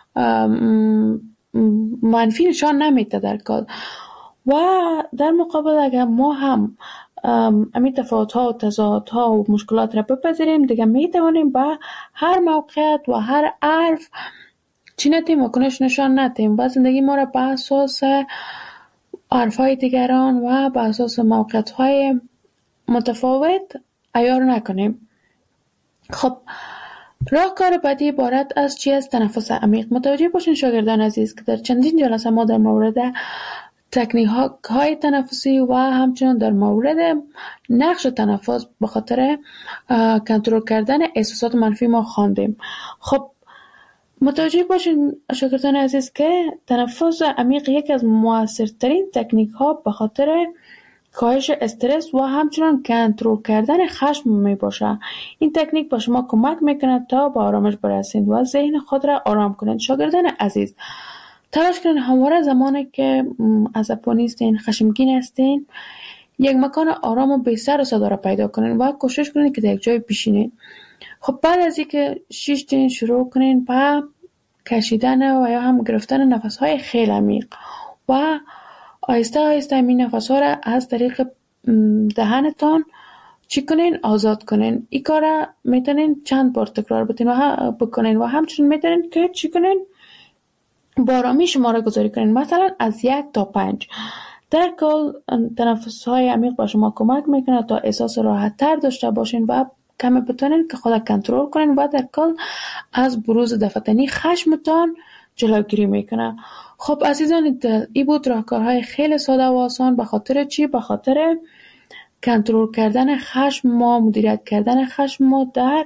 منفی نشان نمیده در کار. و در مقابل اگر ما هم امی تفاوت‌ها و تضادها و مشکلات را بپذیریم، دیگه میتوانیم با هر موقعیت و هر حرف چی نتیم واکنش نشان ندیم و زندگی ما را به اساس حرفهای دیگران و بر اساس موقعیت‌های متفاوت عیار نکنیم. خب راهکار بعدی عبارت از چی است؟ تنفس عمیق. متوجه باشین شاگردان عزیز که در چندین جلسه ما در مورد تکنیک های تنفسی و همچنین در مورد نقش تنفس به خاطر کنترل کردن احساسات منفی ما خواندیم. خب متوجه باشین شاگردان عزیز که تنفس عمیق یک از موثرترین تکنیک ها به خاطر کاهش استرس و همچنان کنترل کردن خشم می باشه. این تکنیک با شما کمک میکنه تا به آرامش برسید و ذهن خود را آرام کنید. شاگردان عزیز تلاش کنید همواره زمانی که عصبانی هستین، خشمگین هستین، یک مکان آرام و بی سر و صدا را پیدا کنید و کوشش کنید که در یک جای بشینید. خب بعد از اینکه شیشتین شروع کنید با کشیدن و یا هم گرفتن نفس‌های خیلی عمیق و آهسته آهسته این نفس‌ها را از طریق دهنتان چی کنین؟ آزاد کنین. این کار را میتونین چند بار تکرار بتین و بکنین و همچنین میتونین که چی کنین؟ با آرامی شماره گذاری کنین، مثلا از یک تا پنج. در کل تنفس‌های عمیق با شما کمک میکنه تا احساس راحت تر داشته باشین و کمی بتونین که خود کنترل کنین و در کل از بروز دفتنی خشمتان جلوگیری میکنه. خب عزیزان این بود راهکارهای خیلی ساده و آسان. به خاطر چی؟ به خاطر کنترل کردن خشم ما، مدیریت کردن خشم ما در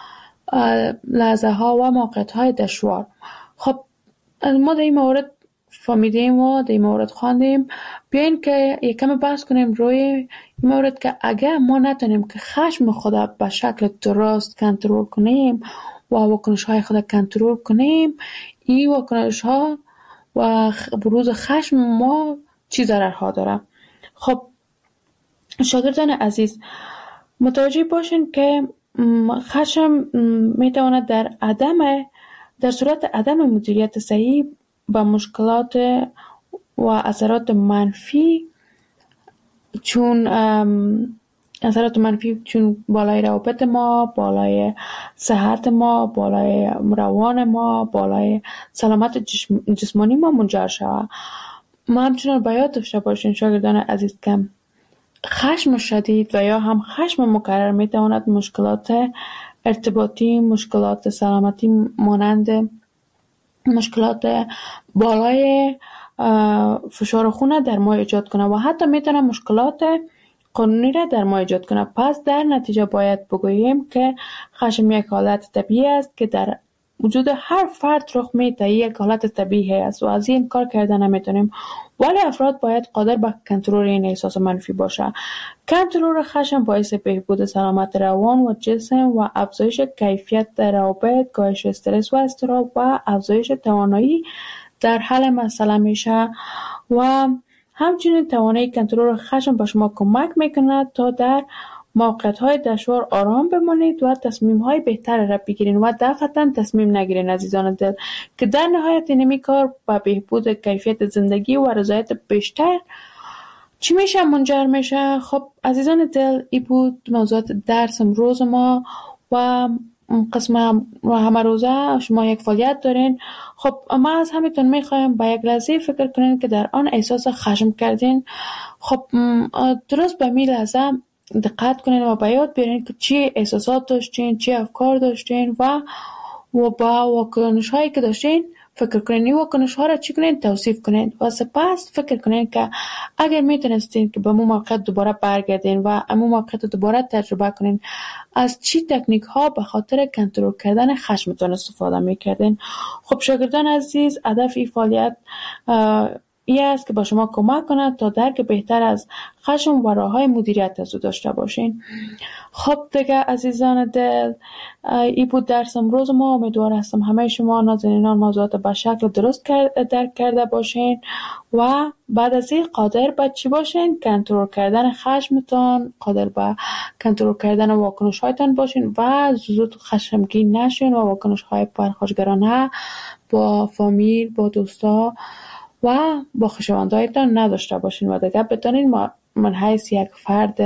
لحظه ها و موقعیت های دشوار. خب ما در این مورد فهمیدیم و در این مورد خواندیم. بیاین که یک کم بحث کنیم روی این مورد که اگر ما نتونیم که خشم خود به شکل درست کنترل کنیم و واکنش های خود کنترل کنیم، این واکنش ها و بروز خشم ما چی ضررها داره. خب شاگردان عزیز متوجه باشین که خشم میتواند در عدم در صورت عدم مدیریت صحیح با مشکلات و اثرات منفی چون اثرات منفی چون بالای روابط ما، بالای صحت ما، بالای روان ما، بالای سلامت جسمانی ما منجر شود. ما همچنان باید داشته باشین شاگردان عزیز که خشم شدید و یا هم خشم مکرر میتواند مشکلات ارتباطی، مشکلات سلامتی مانند مشکلات بالای فشار خون در ما ایجاد کنه و حتی میتونه مشکلات قانونی را در ما ایجاد کنه. پس در نتیجه باید بگوییم که خشم یک حالت طبیعی است که در وجود هر فرد رخ میده، یک حالت طبیعی است و از این کار کردن نمیتونیم، ولی افراد باید قادر به کنترل این احساس منفی باشه. کنترل خشم باعث بهبود سلامت روان و جسم و افزایش کیفیت در روابط، کاهش استرس و اضطراب و افزایش توانایی در حل مسئله میشه و همچنین توانایی کنترل خشم به شما کمک میکنه تا در موقعیت‌های دشوار آرام بمانید و تصمیم‌های بهتر را بگیرید و دفعتاً تصمیم نگیرید عزیزان دل، که در نهایت این کار به بهبود کیفیت زندگی و رضایت بیشتر چی میشه منجر میشه. خب عزیزان دل این بود موضوعات درس امروز ما و قسم همه روزه شما یک فعالیت دارین. خب ما از همیتون میخوایم با یک لحظه فکر کنین که در آن احساس خشم کردین. خب درست به می لحظه دقت کنین و به یاد بیارین که چی احساسات داشتین، چی افکار داشتین و و با واکنش هایی که داشتین فکر کنین. این واکنش ها را چی کنین؟ توصیف کنین و سپس فکر کنین که اگر میتونستین که به مو موقع دوباره برگردین و امو موقع دوباره تجربه کنین، از چی تکنیک ها به خاطر کنترل کردن خشمتون استفاده میکردین. خب شاگردان عزیز هدف این فعالیت این است که با شما کمک کند تا درک بهتر از خشم و راه‌های مدیریت از او داشته باشین. خب دیگه عزیزان دل این بود درس امروز ما. امیدوار هستم همه شما نازنینان موضوعات به شکل درست درک کرده باشین و بعد از این قادر به چی باشین؟ کنترل کردن خشمتان، قادر به کنترل کردن واکنش هایتان باشین و زود خشمگین نشین و واکنش های پرخاشگرانه با فامیل، با دوستا و با خویشاوندایتان نداشته باشین و دیگه بتونین من حیث یک فرد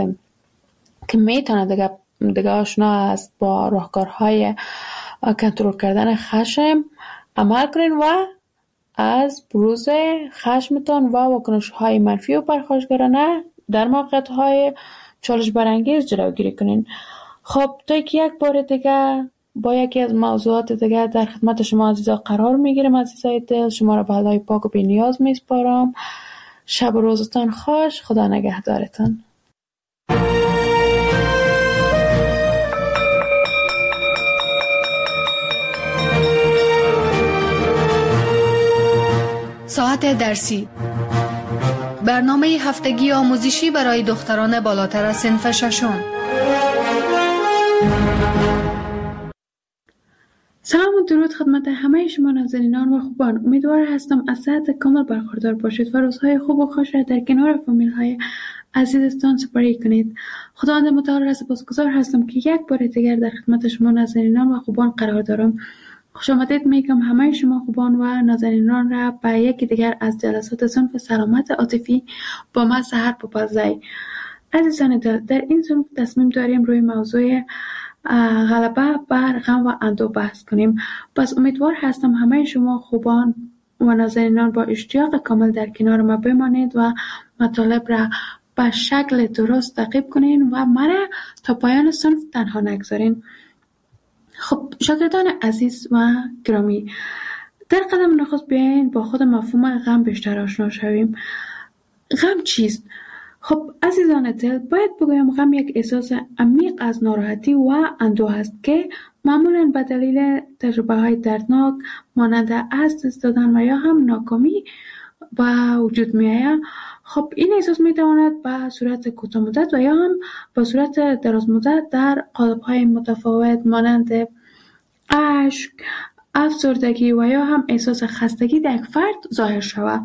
که میتونه دیگه دیگه آشنا است با راهکارهای کنترل کردن خشم عمل کنین و از بروز خشمتان و واکنش‌های منفی و پرخاشگرانه در موقعیت‌های چالش برانگیز جلوگیری کنین. خب تا که یک بار دیگه با یکی از موضوعات دیگه در خدمت شما عزیزا قرار میگیرم. عزیزای دل، شما را به خدای پاک و بی‌نیاز میسپارم. شب و روزتان خوش. خدا نگهدارتان. ساعت درسی، برنامه هفتگی آموزشی برای دختران بالاتر از صنف ششم. سلام و درود خدمت همه شما نازنینان و خوبان. امیدوار هستم از صحت کامل برخوردار باشید و روزهای خوب و خوش را در کنار فامیل های عزیزتان سپری کنید. خداوند متعال را سپاسگزار هستم که یک بار دیگر در خدمت شما نازنینان و خوبان قرار دارم. خوش آمدید میگم همه شما خوبان و نازنینان را به یکی دیگر از جلسات صنف سلامت عاطفی با من سحر پوپلزی. عزیزان دل، در این صنف تصمیم داریم روی موضوع غلبه بر غم و اندوه بحث کنیم. پس امیدوار هستم همه شما خوبان و نازنینان با اشتیاق کامل در کنار ما بمانید و مطالب را به شکل درست تعقیب کنین و مرا تا پایان صنف تنها نگذارین. خب شاگردان عزیز و گرامی، در قدم نخست بیاین با خود مفهوم غم بیشتر آشنا شویم. غم چیست؟ خب عزیزان دل، باید بگویم غم یک احساس عمیق از ناراحتی و اندوه است که معمولاً به دلیل تجربه های دردناک مانند از دست دادن و یا هم ناکامی به وجود می آید. خب این احساس می تواند به صورت کوتاه مدت و یا هم به صورت دراز مدت در قالب های متفاوت مانند اشک، افسردگی و یا هم احساس خستگی در یک فرد ظاهر شود.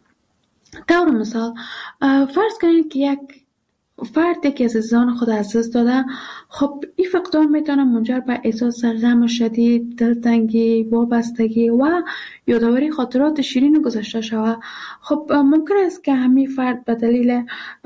طور مثال فرض کنید که یک فرد یکی از عزیزان خود از دست داده. خب این فقدان میتونه منجر به احساس غم شدید، دلتنگی، وابستگی و یادآوری خاطرات شیرین گذشته شود. خب ممکن است که همین فرد به دلیل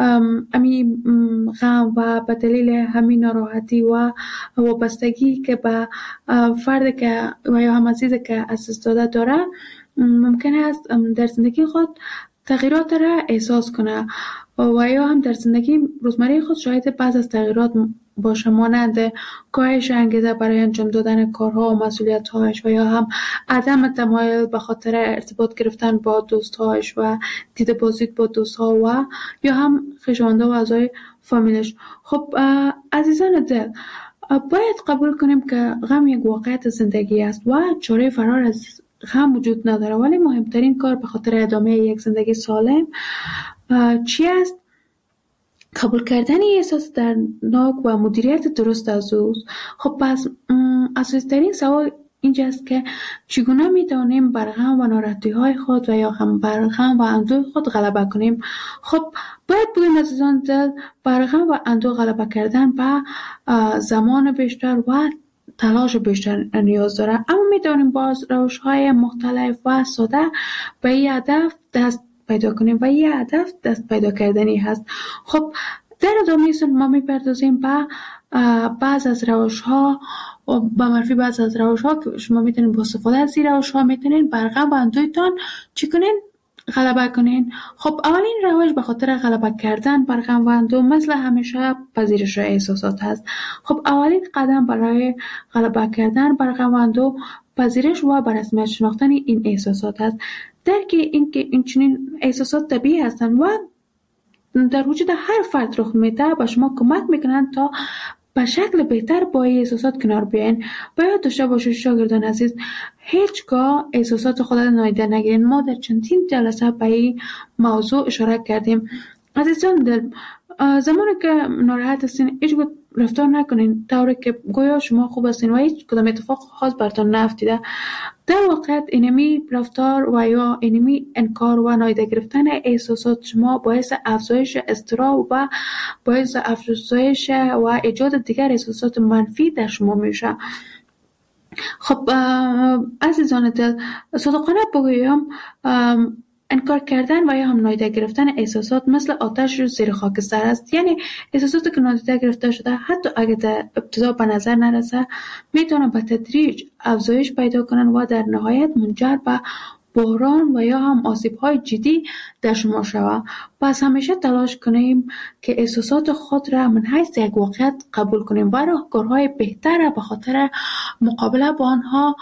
همین غم و به دلیل همین ناراحتی و وابستگی که به فرد که و یا هم عزیزی که از دست داده داره، ممکن است در زندگی خود تغییرات را احساس کنه و یا هم در زندگی روزمره خود شاهد بعض از تغییرات باشه، مانند کاهش انگیزه برای انجام دادن کارها و مسئولیت‌هایش و یا هم عدم تمایل به خاطر ارتباط گرفتن با دوست‌هایش و دیده بازدید با دوست‌ها و یا هم خویشاوندان و اعضای فامیلش. خب عزیزان دل، باید قبول کنیم که غم یک واقعیت زندگی است و چاره فرار از غم وجود نداره، ولی مهمترین کار به خاطر ادامه یک زندگی سالم چی است؟ قبول کردن احساس دردناک و مدیریت درست از او. خب پس اساسی‌ترین سوال اینجاست که چگونه میتونیم بر غم و ناراحتی های خود و یا هم بر غم و اندوه خود غلبه کنیم. خب باید بگویم عزیزان دل، بر غم و اندوه غلبه کردن به زمان بیشتر و تلاش بیشتر نیاز داره، اما میتونیم باز روش‌های مختلف و ساده به این هدف دست پیدا کنیم و این هدف دست پیدا کردنی هست. خب در ادامه سن ما میپردازیم به بعض از روش‌ها و به معرفی بعض از روش‌ها که شما میتونید با استفاده از این روش‌ها میتونید بر غم و اندوهتان چی کنین؟ غلبه کنین. خب اولین روش به خاطر غلبه کردن بر غم و اندوه مثل همیشه پذیرش احساسات هست. خب اولین قدم برای غلبه کردن بر غم و اندوه پذیرش و به رسمیت شناختن این احساسات هست. درک این که این چنین احساسات طبیعی هستند و در وجود هر فرد رخ میده به شما کمک میکنند تا به شکل بهتر با این احساسات کنار بیاین. باید داشته باشید شاگردان عزیز، هیچگاه احساسات خود را نادیده نگیرین. ما در چندین جلسه به این موضوع اشاره کردیم. عزیزان دل، زمانی که ناراحت هستین هیچ رفتار نکنین طوری که گویا شما خوب هستین و هیچ کدام اتفاق خاص براتون نیفتیده. در واقع اینمی رفتار و یا اینمی انکار و نادیده گرفتن احساسات شما باعث افزایش اضطراب و باعث افزایش و ایجاد دیگر احساسات منفی در شما میشه. خب عزیزان دل، صادقانه بگویم انکار کردن و یا هم نادیده گرفتن احساسات مثل آتش زیر خاکستر است. یعنی احساساتی که نادیده گرفته شده حتی اگه در ابتدا به نظر نرسه میتونه به تدریج افزایش پیدا کنن و در نهایت منجر به بحران و یا هم آسیب‌های جدی در شما شود. پس همیشه تلاش کنیم که احساسات خود را من حیث یک واقعیت قبول کنیم و راهکارهای بهتر را به خاطر مقابله با آنها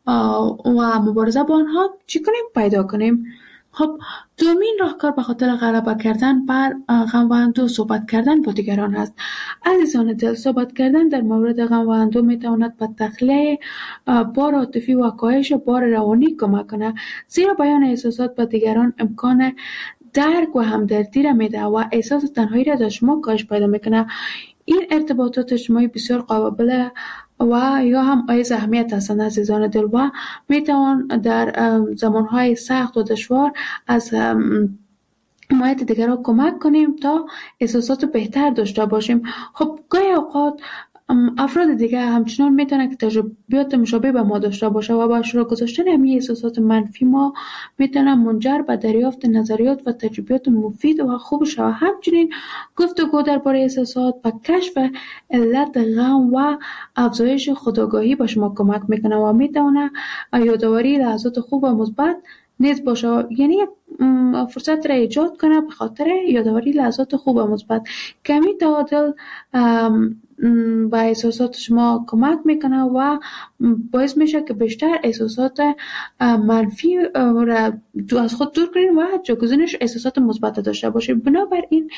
و مبارزه با آنها چی کنیم پیدا کنیم. خب دومین راهکار به خاطر غلبه کردن بر غم و اندوه صحبت کردن با دیگران است. عزیزان دل، صحبت کردن در مورد غم و اندوه میتواند به تخلیه بار عاطفی و کاهش بار روانی کمک کنه، زیرا بیان احساسات با دیگران امکان درک و همدردی را میده و احساس تنهایی را در شما کاهش پیدا میکنه. این ارتباطات اجتماعی بسیار قابل و یا هم ایز اهمیت هستند عزیزان دل و میتوان در زمانهای سخت و دشوار از حمایت دیگران کمک کنیم تا احساسات بهتر داشته باشیم. خب گاهی اوقات افراد دیگه همچنان میتونه که تجربیات مشابه به ما داشته باشه و با اشتراک گذاشتن همین احساسات منفی ما میتونه منجر به دریافت نظریات و تجربیات مفید و خوب شود. همچنین گفتگو درباره احساسات و کشف علت غم و افزایش خودآگاهی به شما کمک میکنه و میتونه یادآوری لحظات خوب و مثبت نیز باشه، یعنی فرصت را ایجاد کنه به خاطر یادآوری لحظات خوب و مثبت. کمی تعادل با احساسات شما کمک میکنه و باعث میشه که بیشتر احساسات منفی را از خود دور کنید و جایگزینش احساسات مثبت داشته باشید. بنابراین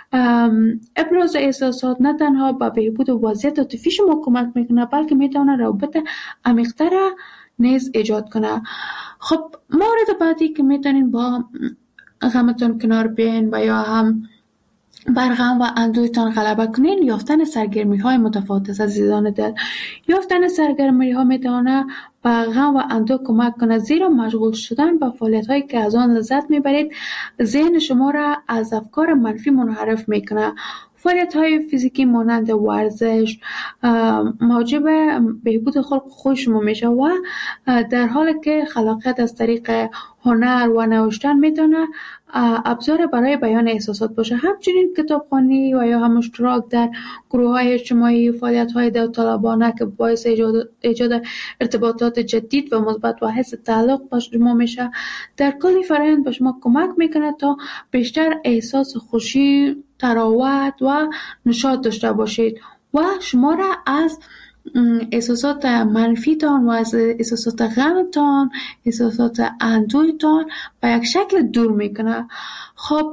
ابراز احساسات نه تنها به بهبود وضعیت عاطفی شما کمک میکنه بلکه میتونه روابط عمیق‌تر را نیز ایجاد کنه. خب مورد بعدی که میتونین با غمتون کنار بیاین و یا هم بر غم و اندوهتان غلبه کنین یافتن سرگرمی های متفاوت است عزیزان دل. یافتن سرگرمی ها میتونه به غم و اندوه کمک کنه، زیرا مشغول شدن با فعالیت هایی که از آن لذت میبرید ذهن شما را از افکار منفی منحرف میکنه. فعالیت های فیزیکی مانند ورزش موجب بهبود خلق خوی شما میشه و در حالی که خلاقیت از طریق هنر و نوشتن میتونه ابزار برای بیان احساسات باشه. همچنین کتابخوانی و یا هم اشتراک در گروه های اجتماعی، فعالیت های داوطلبانه که باعث ایجاد, ایجاد ارتباطات جدید و مثبت و حس تعلق با شما میشه، در کلی فرآیند به شما کمک میکنه تا بیشتر احساس خوشی، تراوت و نشاط داشته باشید و شما را از احساسات منفیتان و از احساسات غمتان، احساسات اندوهتان به یک شکل دور میکنه. خب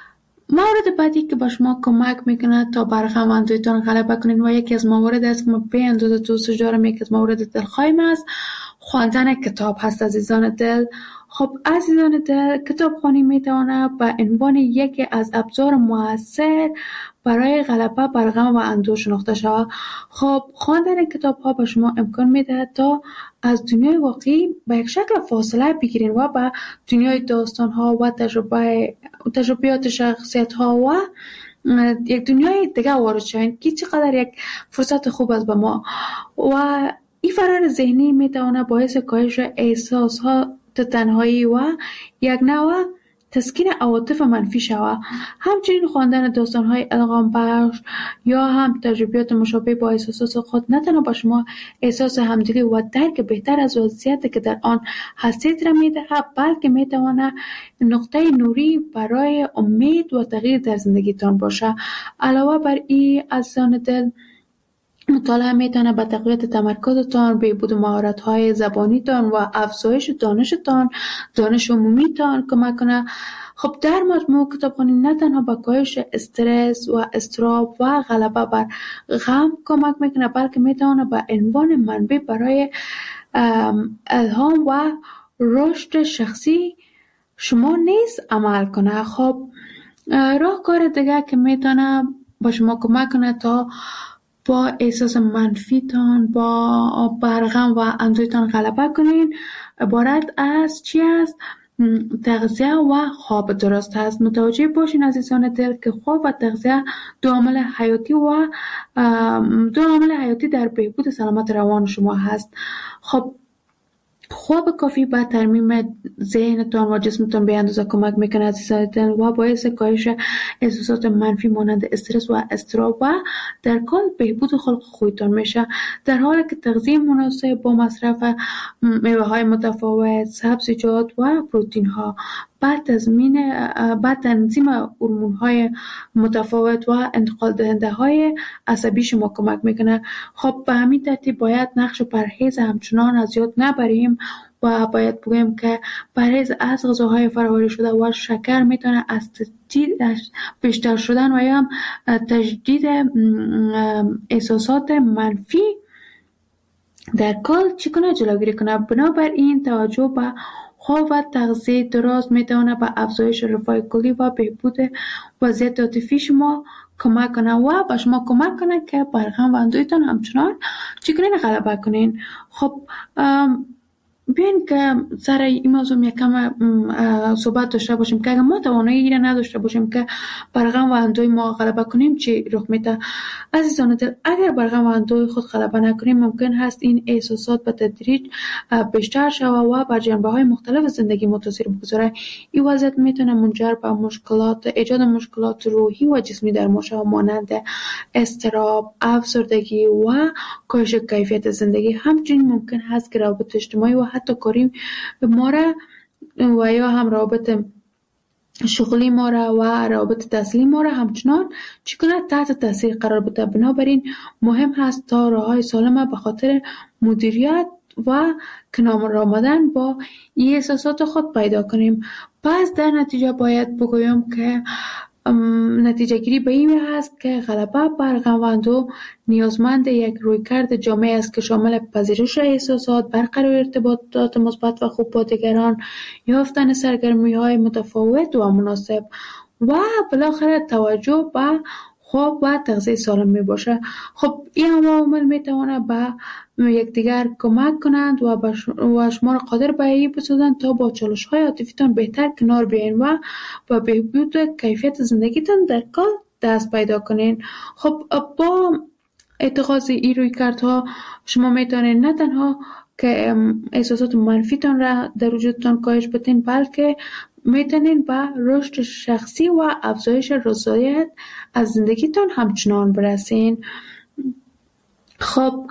مورد بعدی که به شما کمک میکنه تا بر غم و اندوهتان غلبه کنین و یکی از موارد است که ما به اندازه دوستش دارم، یکی از موارد دلخواهیم است خواندن کتاب هست عزیزان دل. خب عزیزان دل، کتابخوانی میتونه به عنوان یکی از ابزار موثر برای غلبه بر غم و اندوه شناخته شود. خب خواندن کتاب ها به شما امکان میده تا از دنیای واقعی به یک شکل فاصله بگیرین و به دنیای داستان ها و تجربه تجربیات شخصیت ها و یک دنیای دیگه وارد شوین که چقدر یک فرصت خوب است به ما. و این فرار ذهنی میتونه باعث کاهش احساس ها تنهایی و یک نوع تسکین عواطف منفی شود. همچنین خواندن داستان‌های الهام بخش یا هم تجربیات مشابه با احساسات خود نه تنها به شما احساس همدلی و درک بهتر از وضعیتی که در آن هستید را می‌دهد، بلکه می‌تواند نقطه نوری برای امید و تغییر در زندگیتان باشه. علاوه بر این عزیزان دل، مطالعه میتونه به تقویت تمرکزتان، بهبود مهارت‌های زبانیتان و افزایش دانشتان، دانش عمومیتان کمک کنه. خب در مجموع کتابخوانی نه تنها به کاهش استرس و اضطراب و غلبه بر غم کمک میکنه، بلکه میتونه به عنوان منبع برای الهام و رشد شخصی شما نیز عمل کنه. خب راهکار دیگه که میتونه با شما کمک کنه تا با احساس منفیتان، با برغم و اندوهتان غلبه کنین عبارت از چی است؟ تغذیه و خواب درست است. متوجه باشین عزیزان دل که خواب و تغذیه دو عامل حیاتی و دو عامل حیاتی در بهبود سلامت روان شما هست. خب خواب کافی به ترمیم ذهنتان و جسمتان به اندازه کمک میکنه عزیزان و باعث کاهش احساسات منفی مانند استرس و اضطراب و در کل بهبود خلق خودتان میشه. در حالی که تغذیه مناسب با مصرف میوه های متفاوت، سبزیجات و پروتئین ها بعد تضمین بعد تنظیم هورمون های متفاوت و انتقال دهنده های عصبی شما کمک میکنه. خب به همین ترتیب باید نقش پرهیز همچنان از یاد نبریم و باید بگویم که پرهیز از غذاهای فرآوری شده و شکر میتونه از تجدید بیشتر شدن و یا هم تجدید احساسات منفی در کل چی کنه جلوگیری کنه. بنابراین توجه به خواب و تغذیه درست میتونه به افزایش رفاه کلی و بهبود وضعیت عاطفی شما کمک کنه و به شما کمک کنه که بر غم و اندوهتان همچنان چی کنین غلبه کنین. خب بیاین که سر این موضوع یکم صحبت داشته باشیم که اگر ما توانایی ایره نداشته باشیم که بر غم و اندوه ما غلبه کنیم چی رخ میده. عزیزان دل، اگر بر غم و اندوه خود غلبه نکنیم ممکن هست این احساسات به تدریج بیشتر شود و بر جنبه های مختلف زندگی ما تاثیر بگذاره. این وضعیت میتونه منجر به مشکلات ایجاد مشکلات روحی و جسمی در ما شود مانند اضطراب، افسردگی و کاهش کیفیت زندگی. همچنین ممکن هست که روابط اجتماعی و حتی کاری ما را و یا هم روابط شغلی ما را و روابط تحصیلی ما را همچنان چی کنه تحت تاثیر قرار بده. بنابراین مهم هست تا راههای سالم به خاطر مدیریت و کنار آمدن با این احساسات خود پیدا کنیم. پس در نتیجه باید بگویم که نتیجه گیری به این هست که غلبه بر غم و اندوه نیازمند یک رویکرد جامع است که شامل پذیرش احساسات، برقرار ارتباطات مثبت و خوب با دیگران، یافتن سرگرمی‌های متفاوت و مناسب و بالاخره توجه به خواب و تغذیه سالم می باشه. خب این عوامل می تواند به یکدیگر کمک کنند و و شما را قادر به این بسازند تا با چالش‌های عاطفیتان بهتر کنار بیاین و با بهبود کیفیت زندگیتان در کل دست پیدا کنین. خب با اتخاذ این رویکردها شما میتونید نه تنها که احساسات منفیتان را در وجودتان کاهش بدین بلکه میتونین به رشد شخصی و افزایش رضایت از زندگیتان همچنان برسین. خب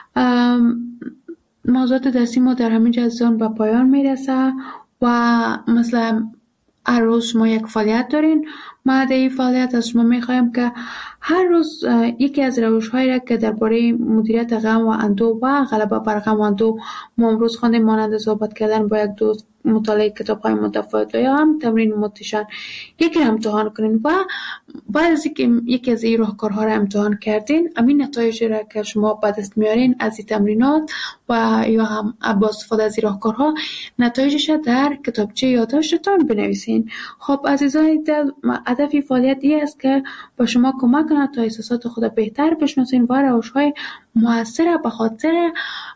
موضوعات درسی ما در همین جزان به پایان میرسه و مثلا هر روز شما یک فعالیت دارین. ما در این فعالیت از شما میخوایم که هر روز یکی از روش‌هایی را که درباره مدیریت غم و اندوه و غلبه بر غم و اندوه ما امروز خواندیم مانند صحبت کردن با یک دوست، مطالعه کتاب‌های متفاوت و یا هم تمرین موتیشن یکی را امتحان کنین و بعد از اینکه یکی از این راهکارها را امتحان کردین همین نتایج را که شما به دست میارین از این تمرینات و یا هم با استفاده از این راهکارها نتایجش در کتابچه یادداشتتان بنویسین. خب عزیزان دل، هدف فعالیت این است که با شما کمک کنه تا احساسات خود بهتر بشناسین و روش‌های مؤثر به خاطر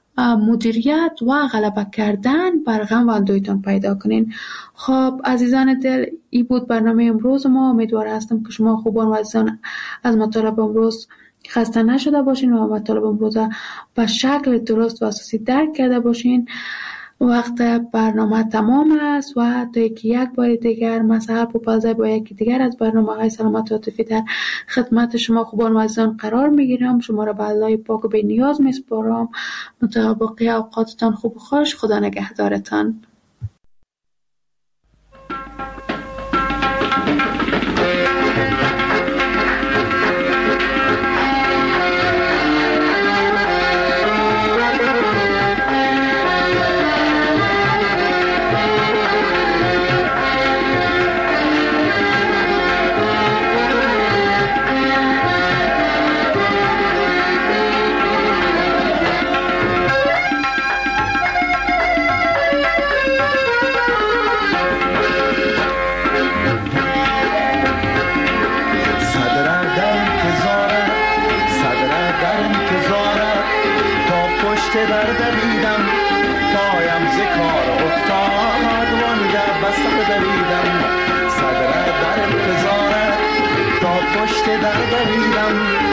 مدیریت و غلبه کردن بر غم و اندوهتان پیدا کنین. خب عزیزان دل، این بود برنامه امروز ما. امیدوار هستم که شما خوبان و عزیزان از مطالب امروز خسته نشده باشین و مطالب امروز به شکل درست و اساسی درک کرده باشین. وقت برنامه تمام است و تا یکی یک بار دیگر مسئله پوپازه با یکی دیگر از برنامه های سلامت عاطفی در خدمت شما خوبان و عزیزان قرار میگیرم. شما را به الله پاک و بی نیاز میسپارم. مطابق اوقاتتان خوب و خوش. خدا نگهدارتان. در دویدم